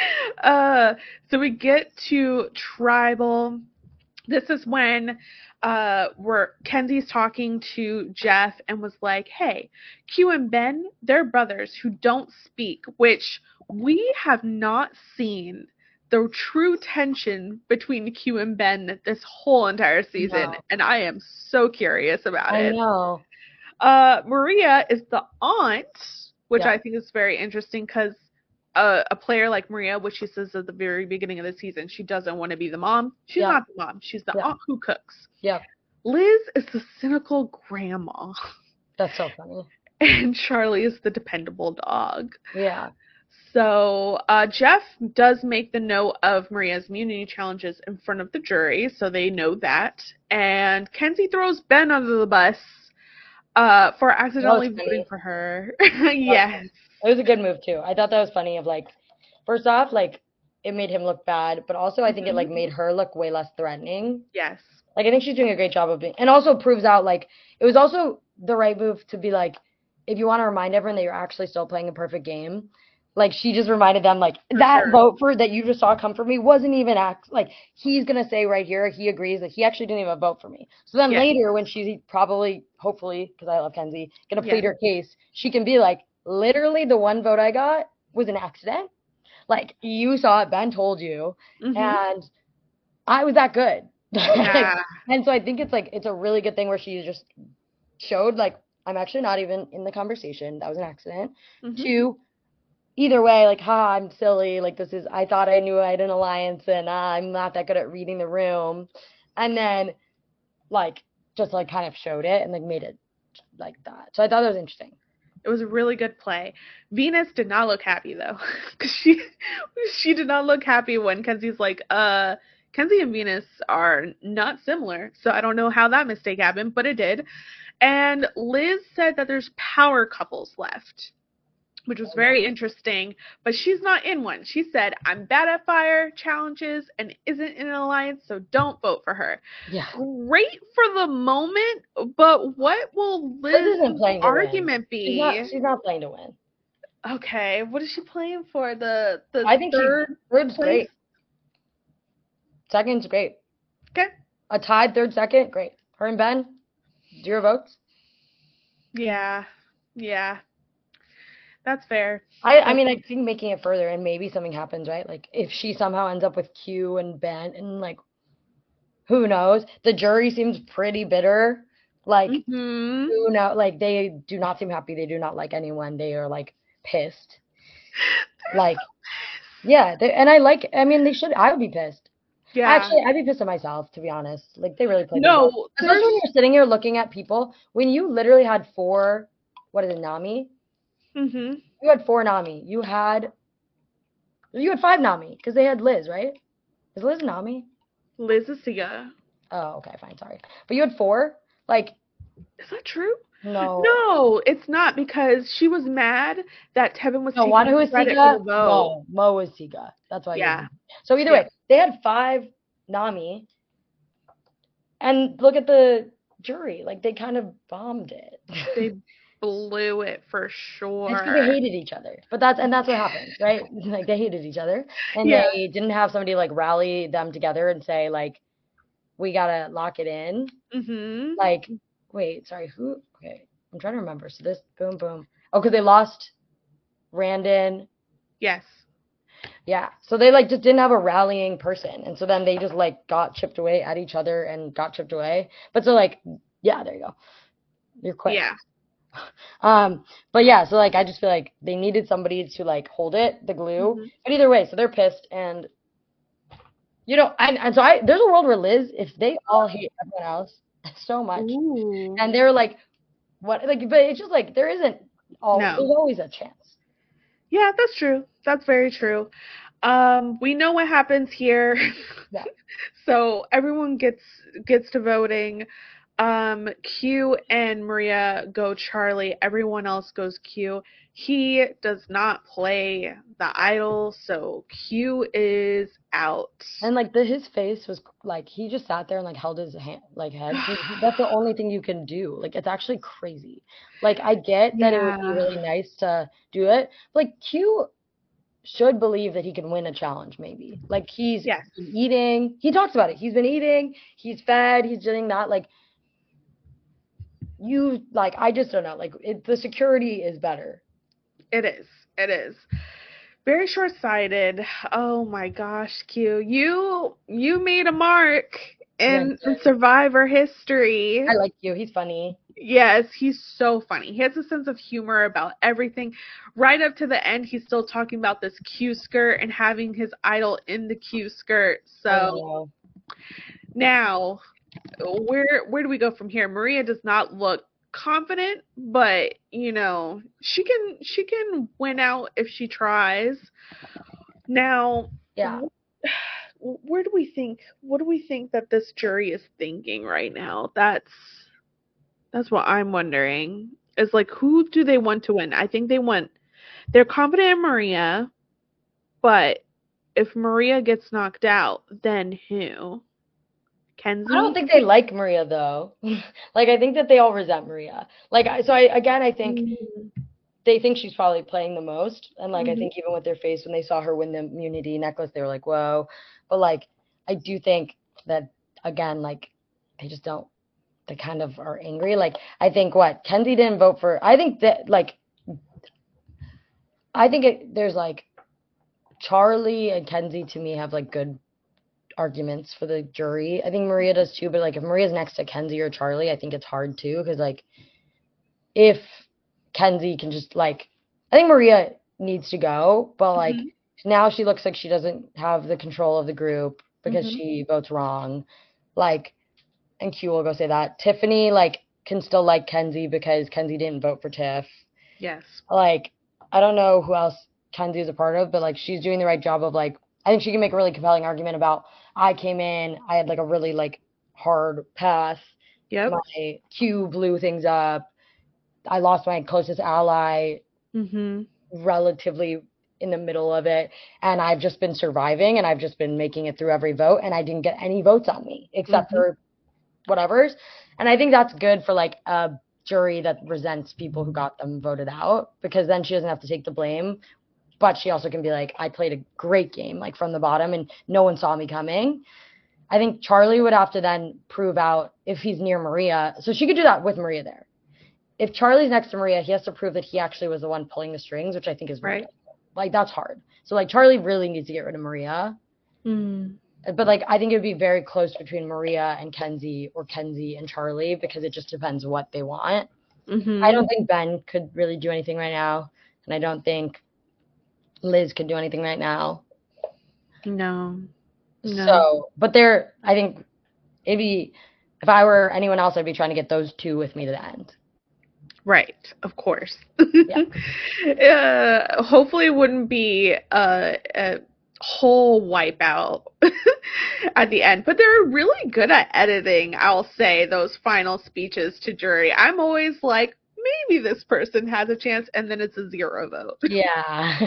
Uh, so we get to Tribal. This is when uh, we're Kenzie's talking to Jeff and was like, hey, Q and Ben, they're brothers who don't speak, which we have not seen the true tension between Q and Ben this whole entire season, No. and I am so curious about I it. know. Uh, Maria is the aunt, which Yeah. I think is very interesting because uh, a player like Maria, which she says at the very beginning of the season, she doesn't want to be the mom. She's Yeah. not the mom. She's the Yeah. aunt who cooks. Yeah. Liz is the cynical grandma, That's so funny. and Charlie is the dependable dog. Yeah. So uh, Jeff does make the note of Maria's immunity challenges in front of the jury, so they know that. And Kenzie throws Ben under the bus uh, for accidentally funny. voting for her. Yes. It was a good move too. I thought that was funny of like, first off, like it made him look bad, but also I think it like made her look way less threatening. Yes. Like I think she's doing a great job of being, and also proves out like it was also the right move to be like, if you want to remind everyone that you're actually still playing a perfect game, like she just reminded them like For that sure. vote for that you just saw come for me wasn't even act like he's gonna say right here he agrees that he actually didn't even vote for me. So then Yes. later when she's probably hopefully because I love Kenzie gonna plead Yes. her case, she can be like literally the one vote I got was an accident. Like you saw it, Ben told you, Mhm. and I was that good. Yeah. And so I think it's like it's a really good thing where she just showed like I'm actually not even in the conversation. That was an accident. Mhm. Two, either way, like, ha, I'm silly. Like this is I thought I knew I had an alliance and uh, I'm not that good at reading the room. And then like just like kind of showed it and like made it like that. So I thought that was interesting. It was a really good play. Venus did not look happy though, because she she did not look happy when Kenzie's like, uh, Kenzie and Venus are not similar, so I don't know how that mistake happened, but it did. And Liz said that there's power couples left, which was very interesting, but she's not in one. She said, I'm bad at fire challenges and isn't in an alliance, so don't vote for her. Yeah. Great for the moment, but what will Liz Liz's isn't playing to argument win. be? She's not, she's not playing to win. Okay, what is she playing for? The the I think third she, third's place? great. Second's great. Okay. A tied third, second, great. Her and Ben, zero votes. Yeah. Yeah. That's fair. I, I mean, I think making it further and maybe something happens, right? Like if she somehow ends up with Q and Ben and like, who knows? The jury seems pretty bitter. Like, Mhm. who know? Like they do not seem happy. They do not like anyone. They are like pissed. Like, yeah. They, and I like. I mean, they should. I would be pissed. Yeah. Actually, I'd be pissed at myself, to be honest. Like they really played. No, No, especially when you're sitting here looking at people. When you literally had four. What is it, Nami? Mhm. You had four Nami. You had. You had five Nami because they had Liz, right? Is Liz Nami? Liz is Sia. Oh, okay, fine, sorry. But you had four? Like, Is that true? no. No, it's not because she was mad that Tevin was No, taking one who was credit Siga? for the vote. No, Mo was Siga. That's why. I Yeah. didn't. So either Yeah. way, they had five Nami. And look at the jury. Like, they kind of bombed it. They blew it for It's because they sure. hated each other. But that's and that's what happened, right? Like they hated each other, and Yeah. they didn't have somebody like rally them together and say like, we gotta lock it in. Mhm. Like, wait, sorry, who? Okay, I'm trying to remember. So this, boom, boom. Oh, because they lost Randon. Yes. Yeah. So they like just didn't have a rallying person, and so then they just like got chipped away at each other and got chipped away. But so like, yeah, there you go. You're quick. Yeah. Um, but yeah, so like I just feel like they needed somebody to like hold it, the glue. Mhm. But either way, so they're pissed, and you know, and, and so I there's a world where Liz, if they all hate everyone else so much, Ooh. and they're like, what, like, but it's just like there isn't all No. there's always a chance. Yeah, that's true. That's very true. Um, we know what happens here. Yeah. So everyone gets gets to voting. Um, Q and Maria go Charlie. Everyone else goes Q. He does not play the idol, so Q is out. And like the his face was like he just sat there and like held his hand like head. He, he- that's the only thing you can do. Like it's actually crazy. Like I get that it would be Yeah. really nice to do it. But, like Q should believe that he can win a challenge maybe. Like he's Yes. been eating. He talks about it. He's been eating. He's fed. He's doing that. Like you like I just don't know. Like it, the security is better. It is. It is. Very short-sighted. Oh my gosh, Q. You you made a mark in Yeah, Survivor history. I like you. He's funny. Yes, he's so funny. He has a sense of humor about everything. Right up to the end, he's still talking about this Q skirt and having his idol in the Q skirt. So now, where where do we go from here? Maria does not look confident, but you know, she can she can win out if she tries. Now, Yeah. where do we think what do we think that this jury is thinking right now? That's that's what I'm wondering. Is like, who do they want to win? I think they want they're confident in Maria, but if Maria gets knocked out, then who? Kenzie? I don't think they like Maria though. Like I think that they all resent Maria. Like I, so I again I think Mm-hmm. they think she's probably playing the most, and like Mm-hmm. I think even with their face when they saw her win the immunity necklace, they were like, "Whoa!" But like I do think that again, like they just don't. They kind of are angry. Like I think what Kenzie didn't vote for. I think that like I think it, there's like Charlie and Kenzie to me have like good arguments for the jury. I think Maria does too, but like if Maria's next to Kenzie or Charlie, I think it's hard too because like if Kenzie can just like I think Maria needs to go, but like mm-hmm. now she looks like she doesn't have the control of the group because mm-hmm. she votes wrong. Like and Q will go say that. Tiffany like can still like Kenzie because Kenzie didn't vote for Tiff. Yes. Like I don't know who else Kenzie is a part of, but like she's doing the right job of like I think she can make a really compelling argument about I came in, I had like a really like hard path. Yep. My Q blew things up. I lost my closest ally mm-hmm. relatively in the middle of it. And I've just been surviving and I've just been making it through every vote. And I didn't get any votes on me except mm-hmm. for whatever's. And I think that's good for like a jury that resents people who got them voted out because then she doesn't have to take the blame. But she also can be like, I played a great game, like from the bottom, and no one saw me coming. I think Charlie would have to then prove out if he's near Maria. So she could do that with Maria there. If Charlie's next to Maria, he has to prove that he actually was the one pulling the strings, which I think is really right. Like, that's hard. So, like, Charlie really needs to get rid of Maria. Mm. But, like, I think it would be very close between Maria and Kenzie or Kenzie and Charlie because it just depends what they want. Mm-hmm. I don't think Ben could really do anything right now. And I don't think Liz could do anything right now. No. No. So, but they're, I think, it'd be, if I were anyone else, I'd be trying to get those two with me to the end. Right, of course. Yeah. uh, hopefully it wouldn't be a, a whole wipeout at the end, but they're really good at editing, I'll say, those final speeches to jury. I'm always like, maybe this person has a chance, and then it's a zero vote. Yeah.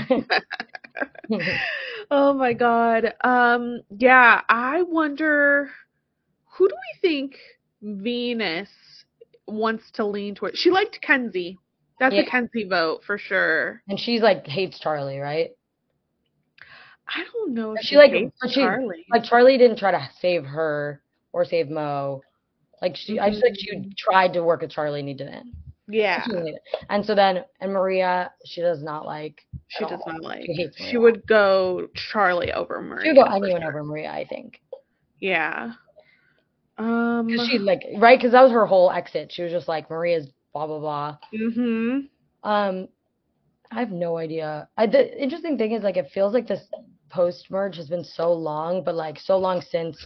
Oh my God. Um, yeah, I wonder, who do we think Venus wants to lean towards? She liked Kenzie. That's Yeah. a Kenzie vote for sure. And she's like hates Charlie, right? I don't know if She, she like, hates but she Charlie. like Charlie didn't try to save her or save Mo. Like she, I just like she Mhm. tried to work with Charlie and he didn't. Yeah. She didn't. And so then, and Maria, she does not like. She at does all. not like. She hates She Maria. would go Charlie over Maria. She would go for anyone sure. over Maria, I think. Yeah. Um. Because she like right, because that was her whole exit. She was just like Maria's blah blah blah. Mhm. Um, I have no idea. I the interesting thing is like it feels like this post merge has been so long, but like so long since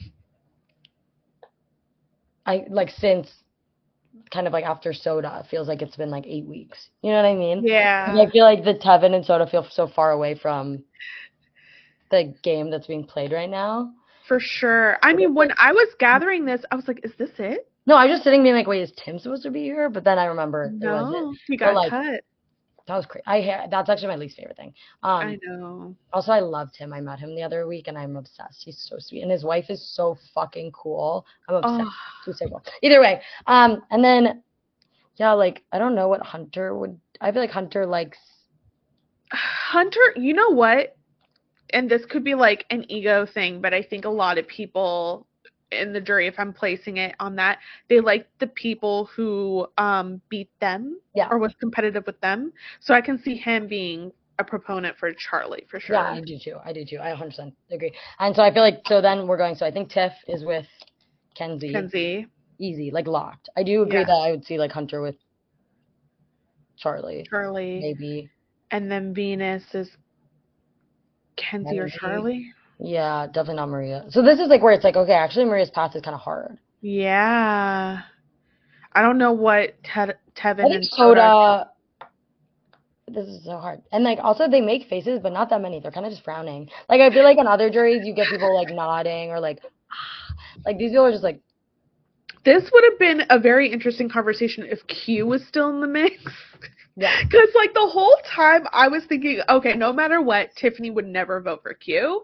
I like since kind of like after Soda, it feels like it's been like eight weeks. You know what I mean? Yeah. And I feel like the Tevin and Soda feel so far away from the game that's being played right now. For sure. I mean, when I was gathering this, I was like, "Is this it?" No, I was just sitting being like, "Wait, is Tim supposed to be here?" But then I remember no, it wasn't. he But got like cut. that was crazy. I ha- that's actually my least favorite thing. Um, I know. Also, I loved him. I met him the other week, and I'm obsessed. He's so sweet, and his wife is so fucking cool. I'm obsessed. Oh. She's so cool. Either way, um, and then yeah, like I don't know what Hunter would. I feel like Hunter likes. Hunter, you know what? And this could be like an ego thing, but I think a lot of people in the jury, if I'm placing it on that, they like the people who um beat them Yeah. or was competitive with them. So I can see him being a proponent for Charlie for sure. Yeah, I do too. I do too. I one hundred percent agree. And so I feel like so then we're going. So I think Tiff is with Kenzie. Kenzie. Easy, like locked. I do agree Yeah. that I would see like Hunter with Charlie. Charlie. Maybe. And then Venus is Kenzie or Maybe. Charlie. Yeah, definitely not Maria. So this is like where it's like, okay, actually Maria's path is kind of hard. Yeah. I don't know what Te- Tevin I think and Soda. This is so hard. And like also they make faces, but not that many. They're kind of just frowning. Like I feel like in other juries you get people like nodding or like like these people are just like. This would have been a very interesting conversation if Q was still in the mix. Yeah. Because like the whole time I was thinking, okay, no matter what, Tiffany would never vote for Q.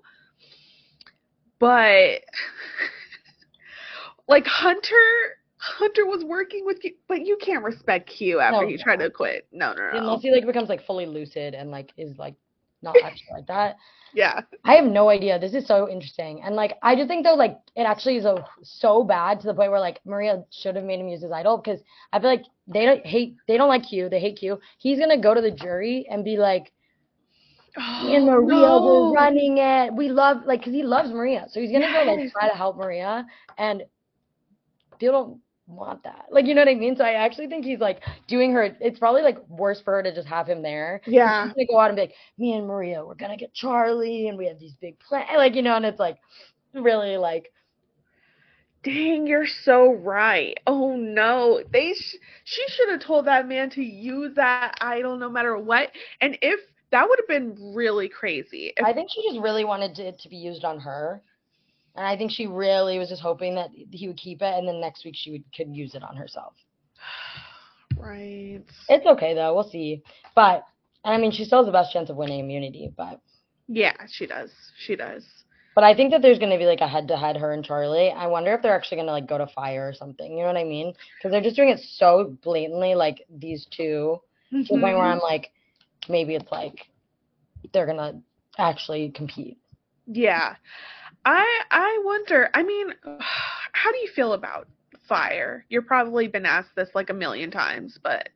But like Hunter Hunter was working with Q, but you can't respect Q after No, he no. tried to quit. No, no, no. Unless he like becomes like fully lucid and like is like not actually like that. Yeah. I have no idea. This is so interesting. And like I just think though like it actually is a, so bad to the point where like Maria should have made him use his idol because I feel like they don't hate they don't like Q. They hate Q. He's gonna go to the jury and be like, me and Oh, Maria, no. we're running it. We love like because he loves Maria. So he's gonna go like Yes. try to help Maria and people don't want that. Like, you know what I mean? So I actually think he's like doing her, it's probably like worse for her to just have him there. Yeah. He's gonna go out and be like, me and Maria, we're gonna get Charlie and we have these big plans. Like, you know, and it's like really like. Dang, you're so right. Oh no. They sh- she should have told that man to use that idol no matter what. And if that would have been really crazy. If, I think she just really wanted it to be used on her. And I think she really was just hoping that he would keep it, and then next week she would could use it on herself. Right. It's okay though. We'll see. But and I mean, she still has the best chance of winning immunity. But Yeah, she does. She does. but I think that there's gonna be like a head to head her and Charlie. I wonder if they're actually gonna like go to fire or something. You know what I mean? Because they're just doing it so blatantly, like these two, mm-hmm. to the point where I'm like, maybe it's like they're gonna actually compete. Yeah. I I wonder, I mean, how do you feel about fire? You've probably been asked this like a million times, but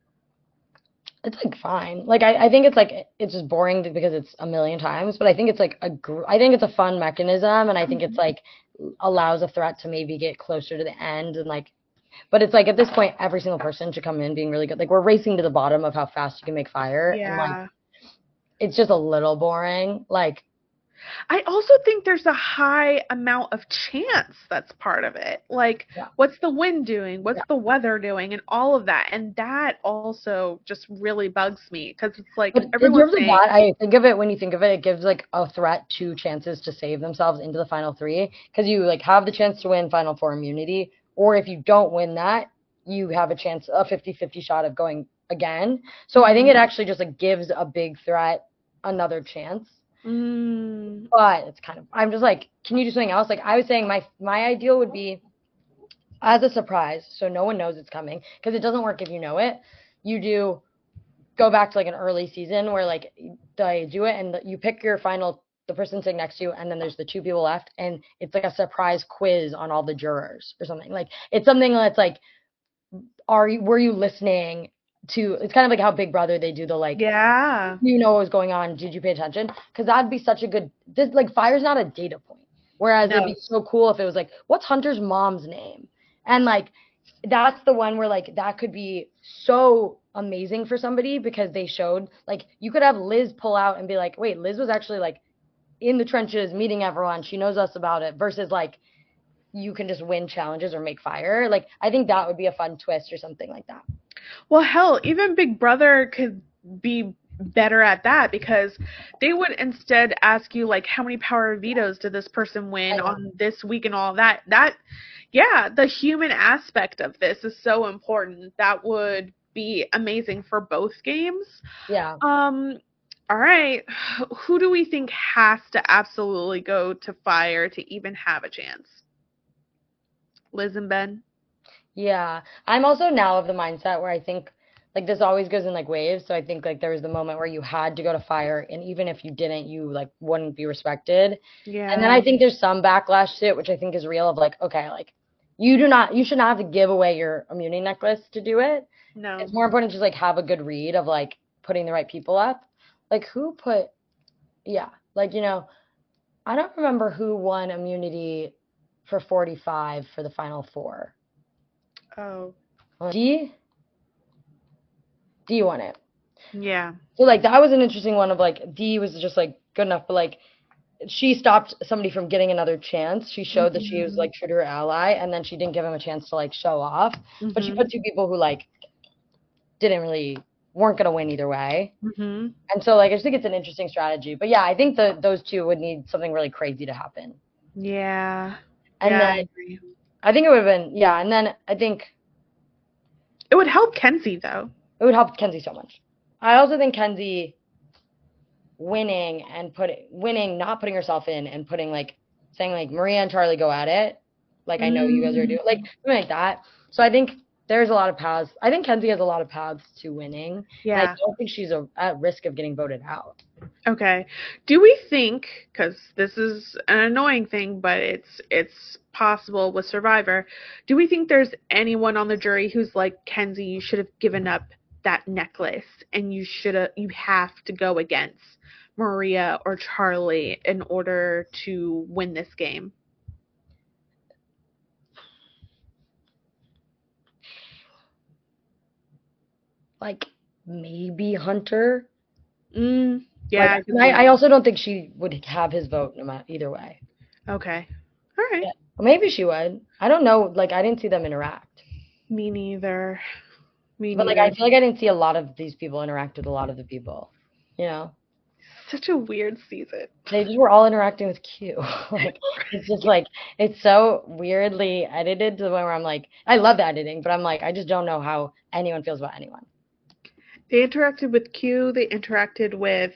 it's like fine. Like I, I think it's like it's just boring because it's a million times, but I think it's like a gr- I think it's a fun mechanism, and I think it's like allows a threat to maybe get closer to the end and like. But it's like at this point, every single person should come in being really good. Like we're racing to the bottom of how fast you can make fire, yeah. and like it's just a little boring. Like. I also think there's a high amount of chance that's part of it. Like, yeah. what's the wind doing? What's yeah. the weather doing? And all of that. And that also just really bugs me because it's like but everyone's saying, that, I think of it when you think of it, it gives like a threat to chances to save themselves into the final three because you like have the chance to win final four immunity, or if you don't win that, you have a chance, a fifty-fifty shot of going again. So I think it actually just like gives a big threat another chance. Mm. But it's kind of, I'm just like, can you do something else? Like I was saying, my my ideal would be as a surprise, so no one knows it's coming, because it doesn't work if you know it. you do go back to like an early season where like they do it and you pick your final, the person sitting next to you, and then there's the two people left, and it's like a surprise quiz on all the jurors or something. Like it's something that's like, are you were you listening to? It's kind of like how Big Brother, they do the like, yeah, you know what was going on, did you pay attention? Because that'd be such a good, this like Fire's not a data point. Whereas no. It'd be so cool if it was like, what's Hunter's mom's name? And like that's the one where like that could be so amazing for somebody, because they showed like you could have Liz pull out and be like, wait, Liz was actually like in the trenches meeting everyone, she knows us about it, versus like you can just win challenges or make Fire. Like I think that would be a fun twist or something like that. Well, hell, even Big Brother could be better at that, because they would instead ask you like, how many power vetoes did this person win on this week and all that. That yeah, the human aspect of this is so important. That would be amazing for both games. Yeah. Um all right, who do we think has to absolutely go to Fire to even have a chance? Liz and Ben? Yeah. I'm also now of the mindset where I think like this always goes in like waves. So I think like there was the moment where you had to go to Fire, and even if you didn't, you like wouldn't be respected. Yeah. And then I think there's some backlash to it, which I think is real, of like, okay, like you do not, you should not have to give away your immunity necklace to do it. No. It's more important to just like have a good read of like putting the right people up. Like who put, yeah, like, you know, I don't remember who won immunity for forty-five for the final four. Oh. D? D won it. Yeah. So like that was an interesting one of like D was just like good enough, but like she stopped somebody from getting another chance. She showed mm-hmm. that she was like true to her ally, and then she didn't give him a chance to like show off. Mm-hmm. But she put two people who like didn't really weren't gonna win either way. Mm-hmm. And so like I just think it's an interesting strategy. But yeah, I think that those two would need something really crazy to happen. Yeah. And yeah, then I agree. I think it would have been yeah, and then I think it would help Kenzie though. It would help Kenzie so much. I also think Kenzie winning and put winning, not putting herself in and putting like saying like Maria and Charlie go at it. Like, I know you guys are doing like something like that. So I think there's a lot of paths. I think Kenzie has a lot of paths to winning. Yeah. And I don't think she's a, at risk of getting voted out. Okay. Do we think, because this is an annoying thing, but it's it's possible with Survivor, do we think there's anyone on the jury who's like, Kenzie, you should have given up that necklace and you should have, you have to go against Maria or Charlie in order to win this game? Like maybe Hunter. Mm, yeah. Like, I, I also don't think she would have his vote no matter either way. Okay. All right. Yeah. Maybe she would. I don't know. Like I didn't see them interact. Me neither. Me but neither. like I feel like I didn't see a lot of these people interact with a lot of the people. You know. Such a weird season. They just were all interacting with Q. Like it's just like it's so weirdly edited to the point where I'm like, I love the editing, but I'm like, I just don't know how anyone feels about anyone. They interacted with Q. They interacted with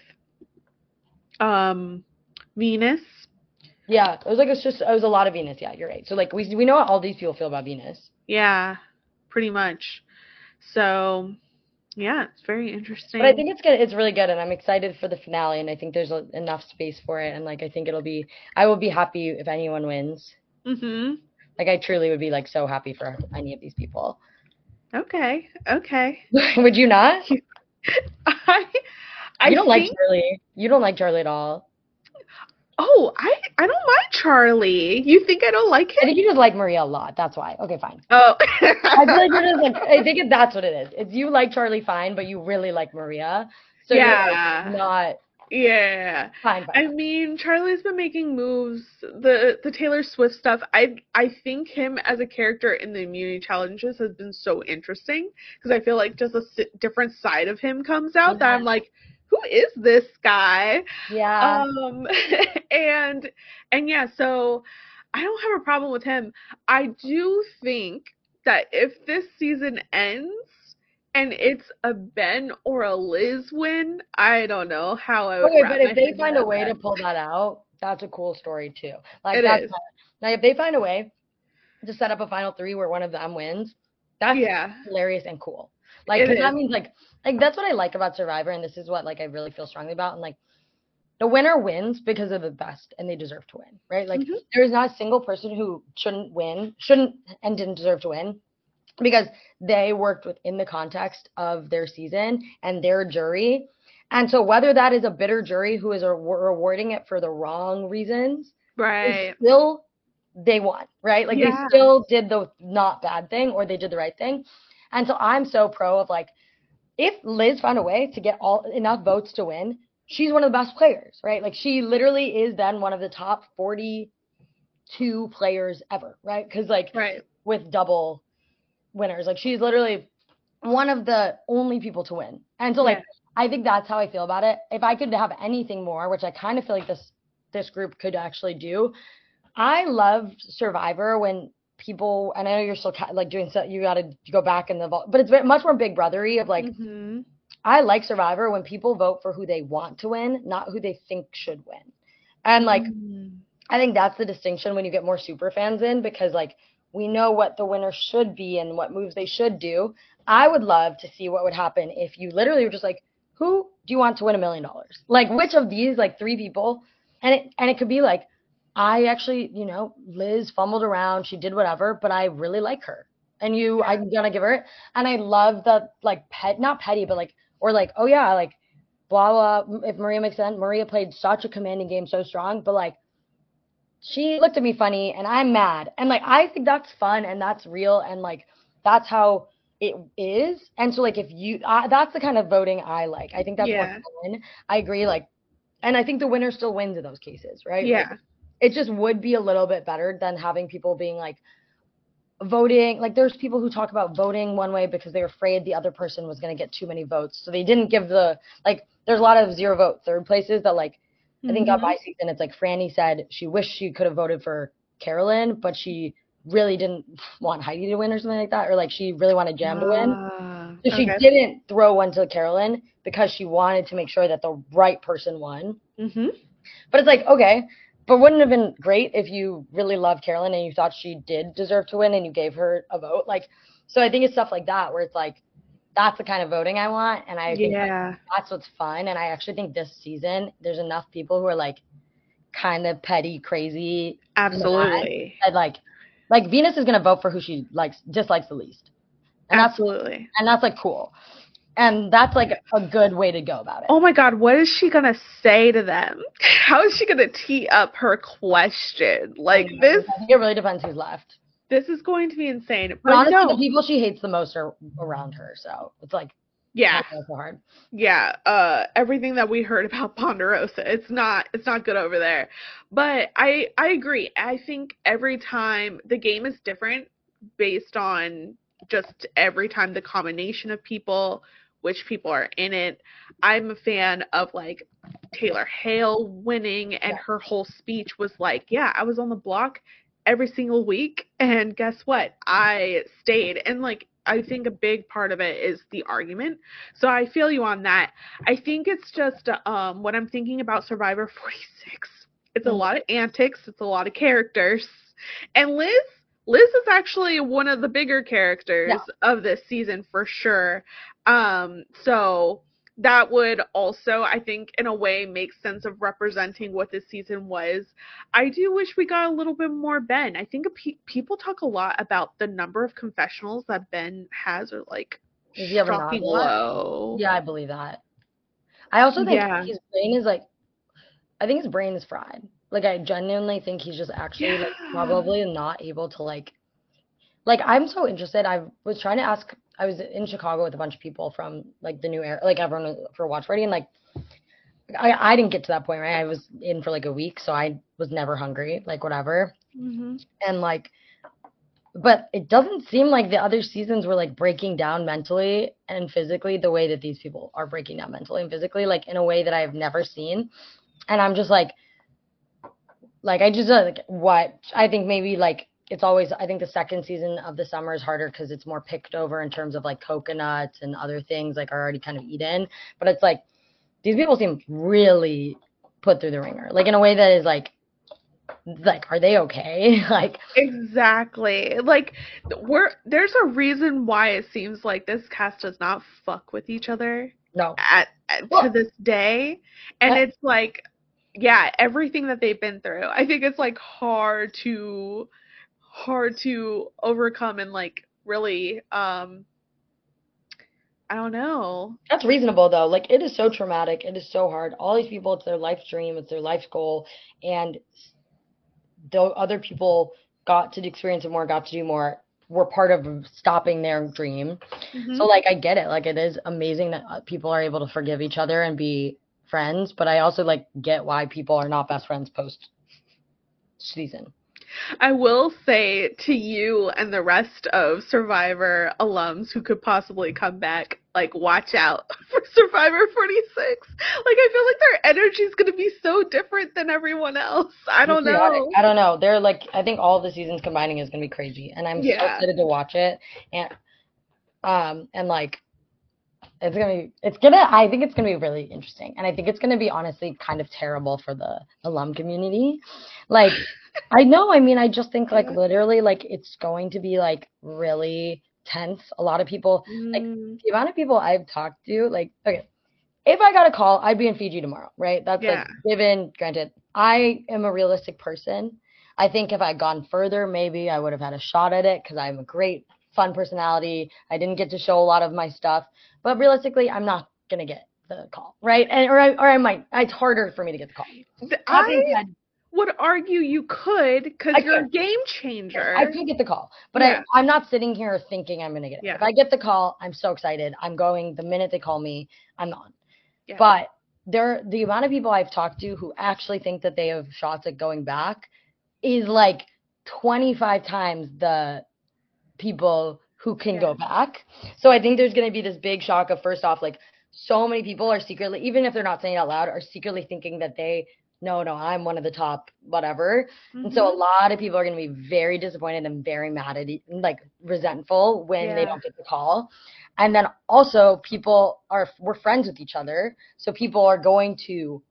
um, Venus. Yeah, it was like it's just it was a lot of Venus. Yeah, you're right. So like we we know how all these people feel about Venus. Yeah, pretty much. So yeah, it's very interesting. But I think it's good. It's really good, and I'm excited for the finale. And I think there's a, enough space for it. And like I think it'll be. I will be happy if anyone wins. Mhm. Like I truly would be like so happy for any of these people. Okay. Okay. Would you not? I. I you don't think... like Charlie. You don't like Charlie at all. Oh, I I don't like Charlie. You think I don't like him? I think you just like Maria a lot. That's why. Okay, fine. Oh. I feel like you're just like, I think that's what it is. It's you like Charlie fine, but you really like Maria. So yeah. You're like not. Yeah. Fine, fine. I mean, Charlie's been making moves. The the Taylor Swift stuff. I I think him as a character in the immunity challenges has been so interesting because I feel like just a different side of him comes out yeah. that I'm like, who is this guy? Yeah. Um, and, and yeah, so I don't have a problem with him. I do think that if this season ends and it's a Ben or a Liz win, I don't know how I would Okay, wrap but if my they head find a around way that. to pull that out, that's a cool story too. Like It that's is. Not, now if they find a way to set up a final three where one of them wins, that's Yeah. hilarious and cool. Like, It 'cause that is. means like, like that's what I like about Survivor, and this is what like I really feel strongly about. And like, the winner wins because they're the best and they deserve to win, right? Like, Mhm. there is not a single person who shouldn't win, shouldn't and didn't deserve to win because they worked within the context of their season and their jury. And so whether that is a bitter jury who is rewarding it for the wrong reasons, they Right. still they won, right? Like, they Yeah. still did the not bad thing, or they did the right thing. And so I'm so pro of like, if Liz found a way to get all enough votes to win, she's one of the best players, right? Like, she literally is then one of the top forty-two players ever, right? Because like, Right. with double winners, like, she's literally one of the only people to win. And so like, Yeah. I think that's how I feel about it. If I could have anything more, which I kind of feel like this this group could actually do, I love Survivor when people, and I know you're still like doing so, you got to go back in the vault, but it's much more big brothery of like, Mm-hmm. I like Survivor when people vote for who they want to win, not who they think should win. And like, Mm-hmm. I think that's the distinction when you get more super fans in, because like, we know what the winner should be and what moves they should do. I would love to see what would happen if you literally were just like, who do you want to win a million dollars? Like, which of these like three people? And it and it could be like, I actually, you know, Liz fumbled around, she did whatever, but I really like her. And you, Yeah. I'm gonna give her it. And I love the like pet, not petty, but like, or like, oh yeah, like blah blah. If Maria makes sense, Maria played such a commanding game, so strong, but like, she looked at me funny and I'm mad. And like, I think that's fun and that's real. And like, that's how it is. And so like, if you, uh, that's the kind of voting I like. I think that's Yeah. more fun. I agree. Like, and I think the winner still wins in those cases, right? Yeah. Like, it just would be a little bit better than having people being like, voting. Like, there's people who talk about voting one way because they're afraid the other person was going to get too many votes. So they didn't give the, like, there's a lot of zero vote third places that like, I think on my season, it's like Franny said she wished she could have voted for Carolyn, but she really didn't want Heidi to win or something like that. Or like, she really wanted Jam to win. Uh, So she okay. didn't throw one to Carolyn because she wanted to make sure that the right person won. Mm-hmm. But it's like, okay, but wouldn't it have been great if you really loved Carolyn and you thought she did deserve to win and you gave her a vote? Like, so I think it's stuff like that where it's like, that's the kind of voting I want. And I think Yeah. like, that's what's fun. And I actually think this season, there's enough people who are like kind of petty, crazy. Absolutely. And like, like Venus is going to vote for who she likes, dislikes the least. And Absolutely. That's, and that's like cool. And that's like a good way to go about it. Oh my God, what is she going to say to them? How is she going to tee up her question? Like, I this. I think it really depends who's left. This is going to be insane. But, but honestly, no. the people she hates the most are around her. So it's like, yeah, not so hard. Yeah. Uh, everything that we heard about Ponderosa, it's not, it's not good over there. But I, I agree. I think every time the game is different based on just every time the combination of people, which people are in it. I'm a fan of like Taylor Hale winning, and yeah. her whole speech was like, yeah, I was on the block every single week, and guess what? I stayed. And like, I think a big part of it is the argument. So I feel you on that. I think it's just um when I'm thinking about Survivor forty-six, it's mm-hmm. a lot of antics, it's a lot of characters. And Liz Liz is actually one of the bigger characters yeah. of this season for sure. Um, so that would also, I think, in a way, make sense of representing what this season was. I do wish we got a little bit more Ben. I think pe- people talk a lot about the number of confessionals that Ben has are like shocking low. Yeah, I believe that. I also think yeah. his brain is like, I think his brain is fried. Like, I genuinely think he's just actually yeah. like probably not able to like, like, I'm so interested. I was trying to ask, I was in Chicago with a bunch of people from like the new era, like everyone for watch party. And like, I, I didn't get to that point, right? I was in for like a week. So I was never hungry, like whatever. Mm-hmm. And like, but it doesn't seem like the other seasons were like breaking down mentally and physically the way that these people are breaking down mentally and physically, like in a way that I've never seen. And I'm just like, like, I just, like, what, I think maybe, like, it's always, I think the second season of the summer is harder because it's more picked over in terms of, like, coconuts and other things, like, are already kind of eaten. But it's, like, these people seem really put through the ringer, like, in a way that is, like, like, are they okay? Like, exactly. Like, we're there's a reason why it seems like this cast does not fuck with each other no. at, at to Well, this day, and it's like, yeah, everything that they've been through. I think it's like hard to hard to overcome and like really um I don't know. That's reasonable though. Like it is so traumatic. It is so hard. All these people, it's their life's dream, it's their life's goal, and though other people got to experience it more, got to do more, were part of stopping their dream. Mm-hmm. So like I get it. Like it is amazing that people are able to forgive each other and be friends, but I also like get why people are not best friends post season. I will say to you and the rest of Survivor alums who could possibly come back, like, watch out for Survivor forty-six. Like, I feel like their energy is going to be so different than everyone else. I don't know. I don't know. They're like, I think all of the seasons combining is going to be crazy, and I'm yeah. so excited to watch it. And um, and like, it's gonna be, it's gonna, I think it's gonna be really interesting, and I think it's gonna be honestly kind of terrible for the alum community, like. I know. I mean, I just think like literally like it's going to be like really tense. A lot of people, like the amount of people I've talked to, like, okay, if I got a call, I'd be in Fiji tomorrow, right? That's yeah. like given, granted. I am a realistic person. I think if I'd gone further, maybe I would have had a shot at it because I'm a great, fun personality. I didn't get to show a lot of my stuff, but realistically, I'm not going to get the call, right? And or I, or I might. It's harder for me to get the call. I, would argue you could because you're a game changer. I could get the call, but yeah. I, I'm not sitting here thinking I'm going to get it. Yeah. If I get the call, I'm so excited. I'm going the minute they call me, I'm on. Yeah. But there, the amount of people I've talked to who actually think that they have shots at going back is like twenty-five times the people who can yeah. go back. So I think there's going to be this big shock of, first off, like so many people are secretly, even if they're not saying it out loud, are secretly thinking that they no, no, I'm one of the top, whatever. Mm-hmm. And so a lot of people are going to be very disappointed and very mad at, like, resentful when yeah. they don't get the call. And then also people are, we're friends with each other. So people are going to,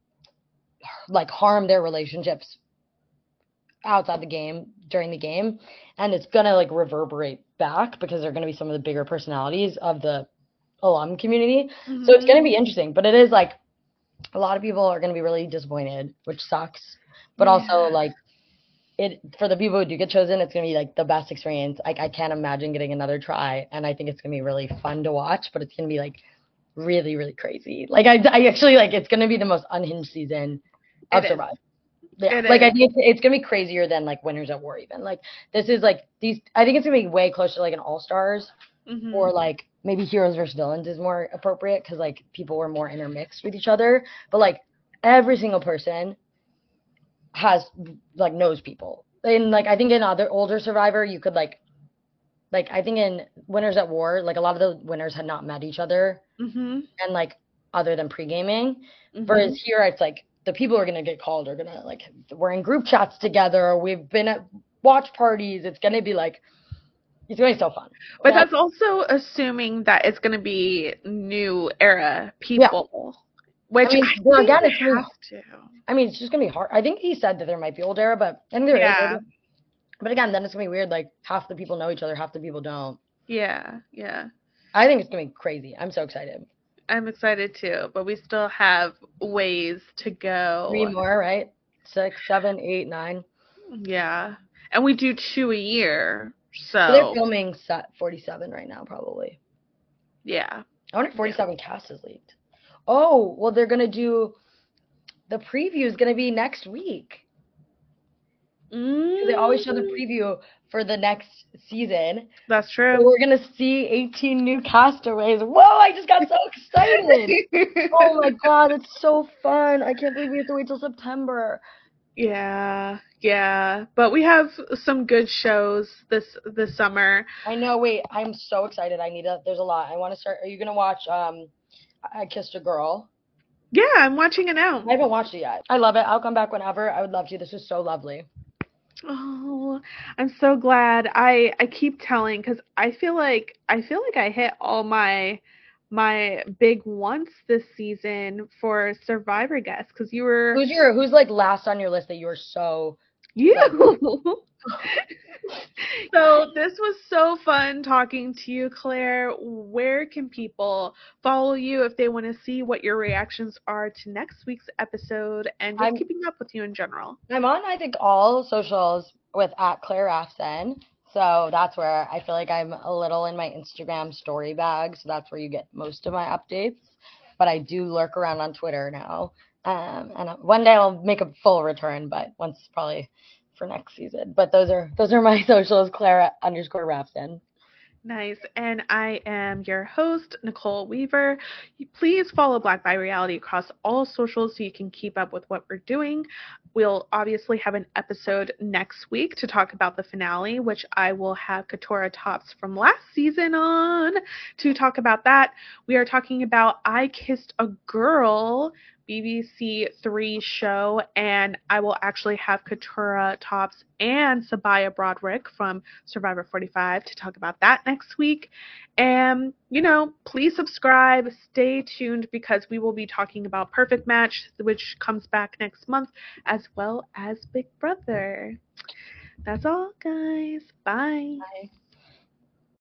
like, harm their relationships outside the game, during the game. And it's going to, like, reverberate back because they're going to be some of the bigger personalities of the alum community. Mm-hmm. So it's going to be interesting. But it is, like, a lot of people are going to be really disappointed, which sucks. But yeah. also, like, it for the people who do get chosen, it's going to be, like, the best experience. Like, I can't imagine getting another try. And I think it's going to be really fun to watch. But it's going to be, like, really, really crazy. Like, I, I actually, like, it's going to be the most unhinged season of Survivor. Yeah. Like, is. I think it's, it's going to be crazier than, like, Winners at War even. Like, this is, like, these – I think it's going to be way closer to, like, an All-Stars mm-hmm. or, like – maybe heroes versus villains is more appropriate because, like, people were more intermixed with each other. But, like, every single person has, like, knows people. And, like, I think in other older Survivor, you could, like, like, I think in Winners at War, like, a lot of the winners had not met each other. Mm-hmm. And, like, other than pre-gaming. Mm-hmm. Whereas here, it's, like, the people who are going to get called are going to, like, we're in group chats together. Or we've been at watch parties. It's going to be, like, it's going to be so fun. But that's, that's also assuming that it's going to be new era people. Yeah. Which I mean, I well, again, it's have to. I mean, it's just going to be hard. I think he said that there might be old era, but I think there yeah. is. But again, then it's going to be weird. Like, half the people know each other, half the people don't. Yeah, yeah. I think it's going to be crazy. I'm so excited. I'm excited too, but we still have ways to go. Three more, right? Six, seven, eight, nine. Yeah. And we do two a year. So, so they're filming set forty-seven right now, probably. Yeah. I wonder if forty-seven yeah. cast is leaked. Oh, well, they're going to do the preview is going to be next week. Mm. They always show the preview for the next season. That's true. So we're going to see eighteen new castaways. Whoa, I just got so excited. Oh, my God. It's so fun. I can't believe we have to wait till September. Yeah, yeah, but we have some good shows this this summer. I know. Wait, I'm so excited. I need a. There's a lot. I want to start. Are you gonna watch? Um, I Kissed a Girl. Yeah, I'm watching it now. I haven't watched it yet. I love it. I'll come back whenever. I would love to. This is so lovely. Oh, I'm so glad. I I keep telling because I feel like I feel like I hit all my my big once this season for Survivor guests, because you were. Who's your who's like last on your list that you were so you? Like... So this was so fun talking to you, Claire. Where can people follow you if they want to see what your reactions are to next week's episode and just I'm, keeping up with you in general? I'm on, I think, all socials with at Claire Afson. So that's where I feel like I'm a little in my Instagram story bag. So that's where you get most of my updates. But I do lurk around on Twitter now. Um, and one day I'll make a full return, but once probably for next season. But those are those are my socials, Claire underscore Rafson. Nice. And I am your host, Nicole Weaver. Please follow Black by Reality across all socials so you can keep up with what we're doing. We'll obviously have an episode next week to talk about the finale, which I will have Katurah Tops from last season on to talk about that. We are talking about I Kissed a Girl, B B C Three show, and I will actually have Katurah Tops and Sabaya Broderick from Survivor forty-five to talk about that next week. And, you know, please subscribe, stay tuned, because we will be talking about Perfect Match, which comes back next month, as well as Big Brother. That's all, guys. Bye. Bye.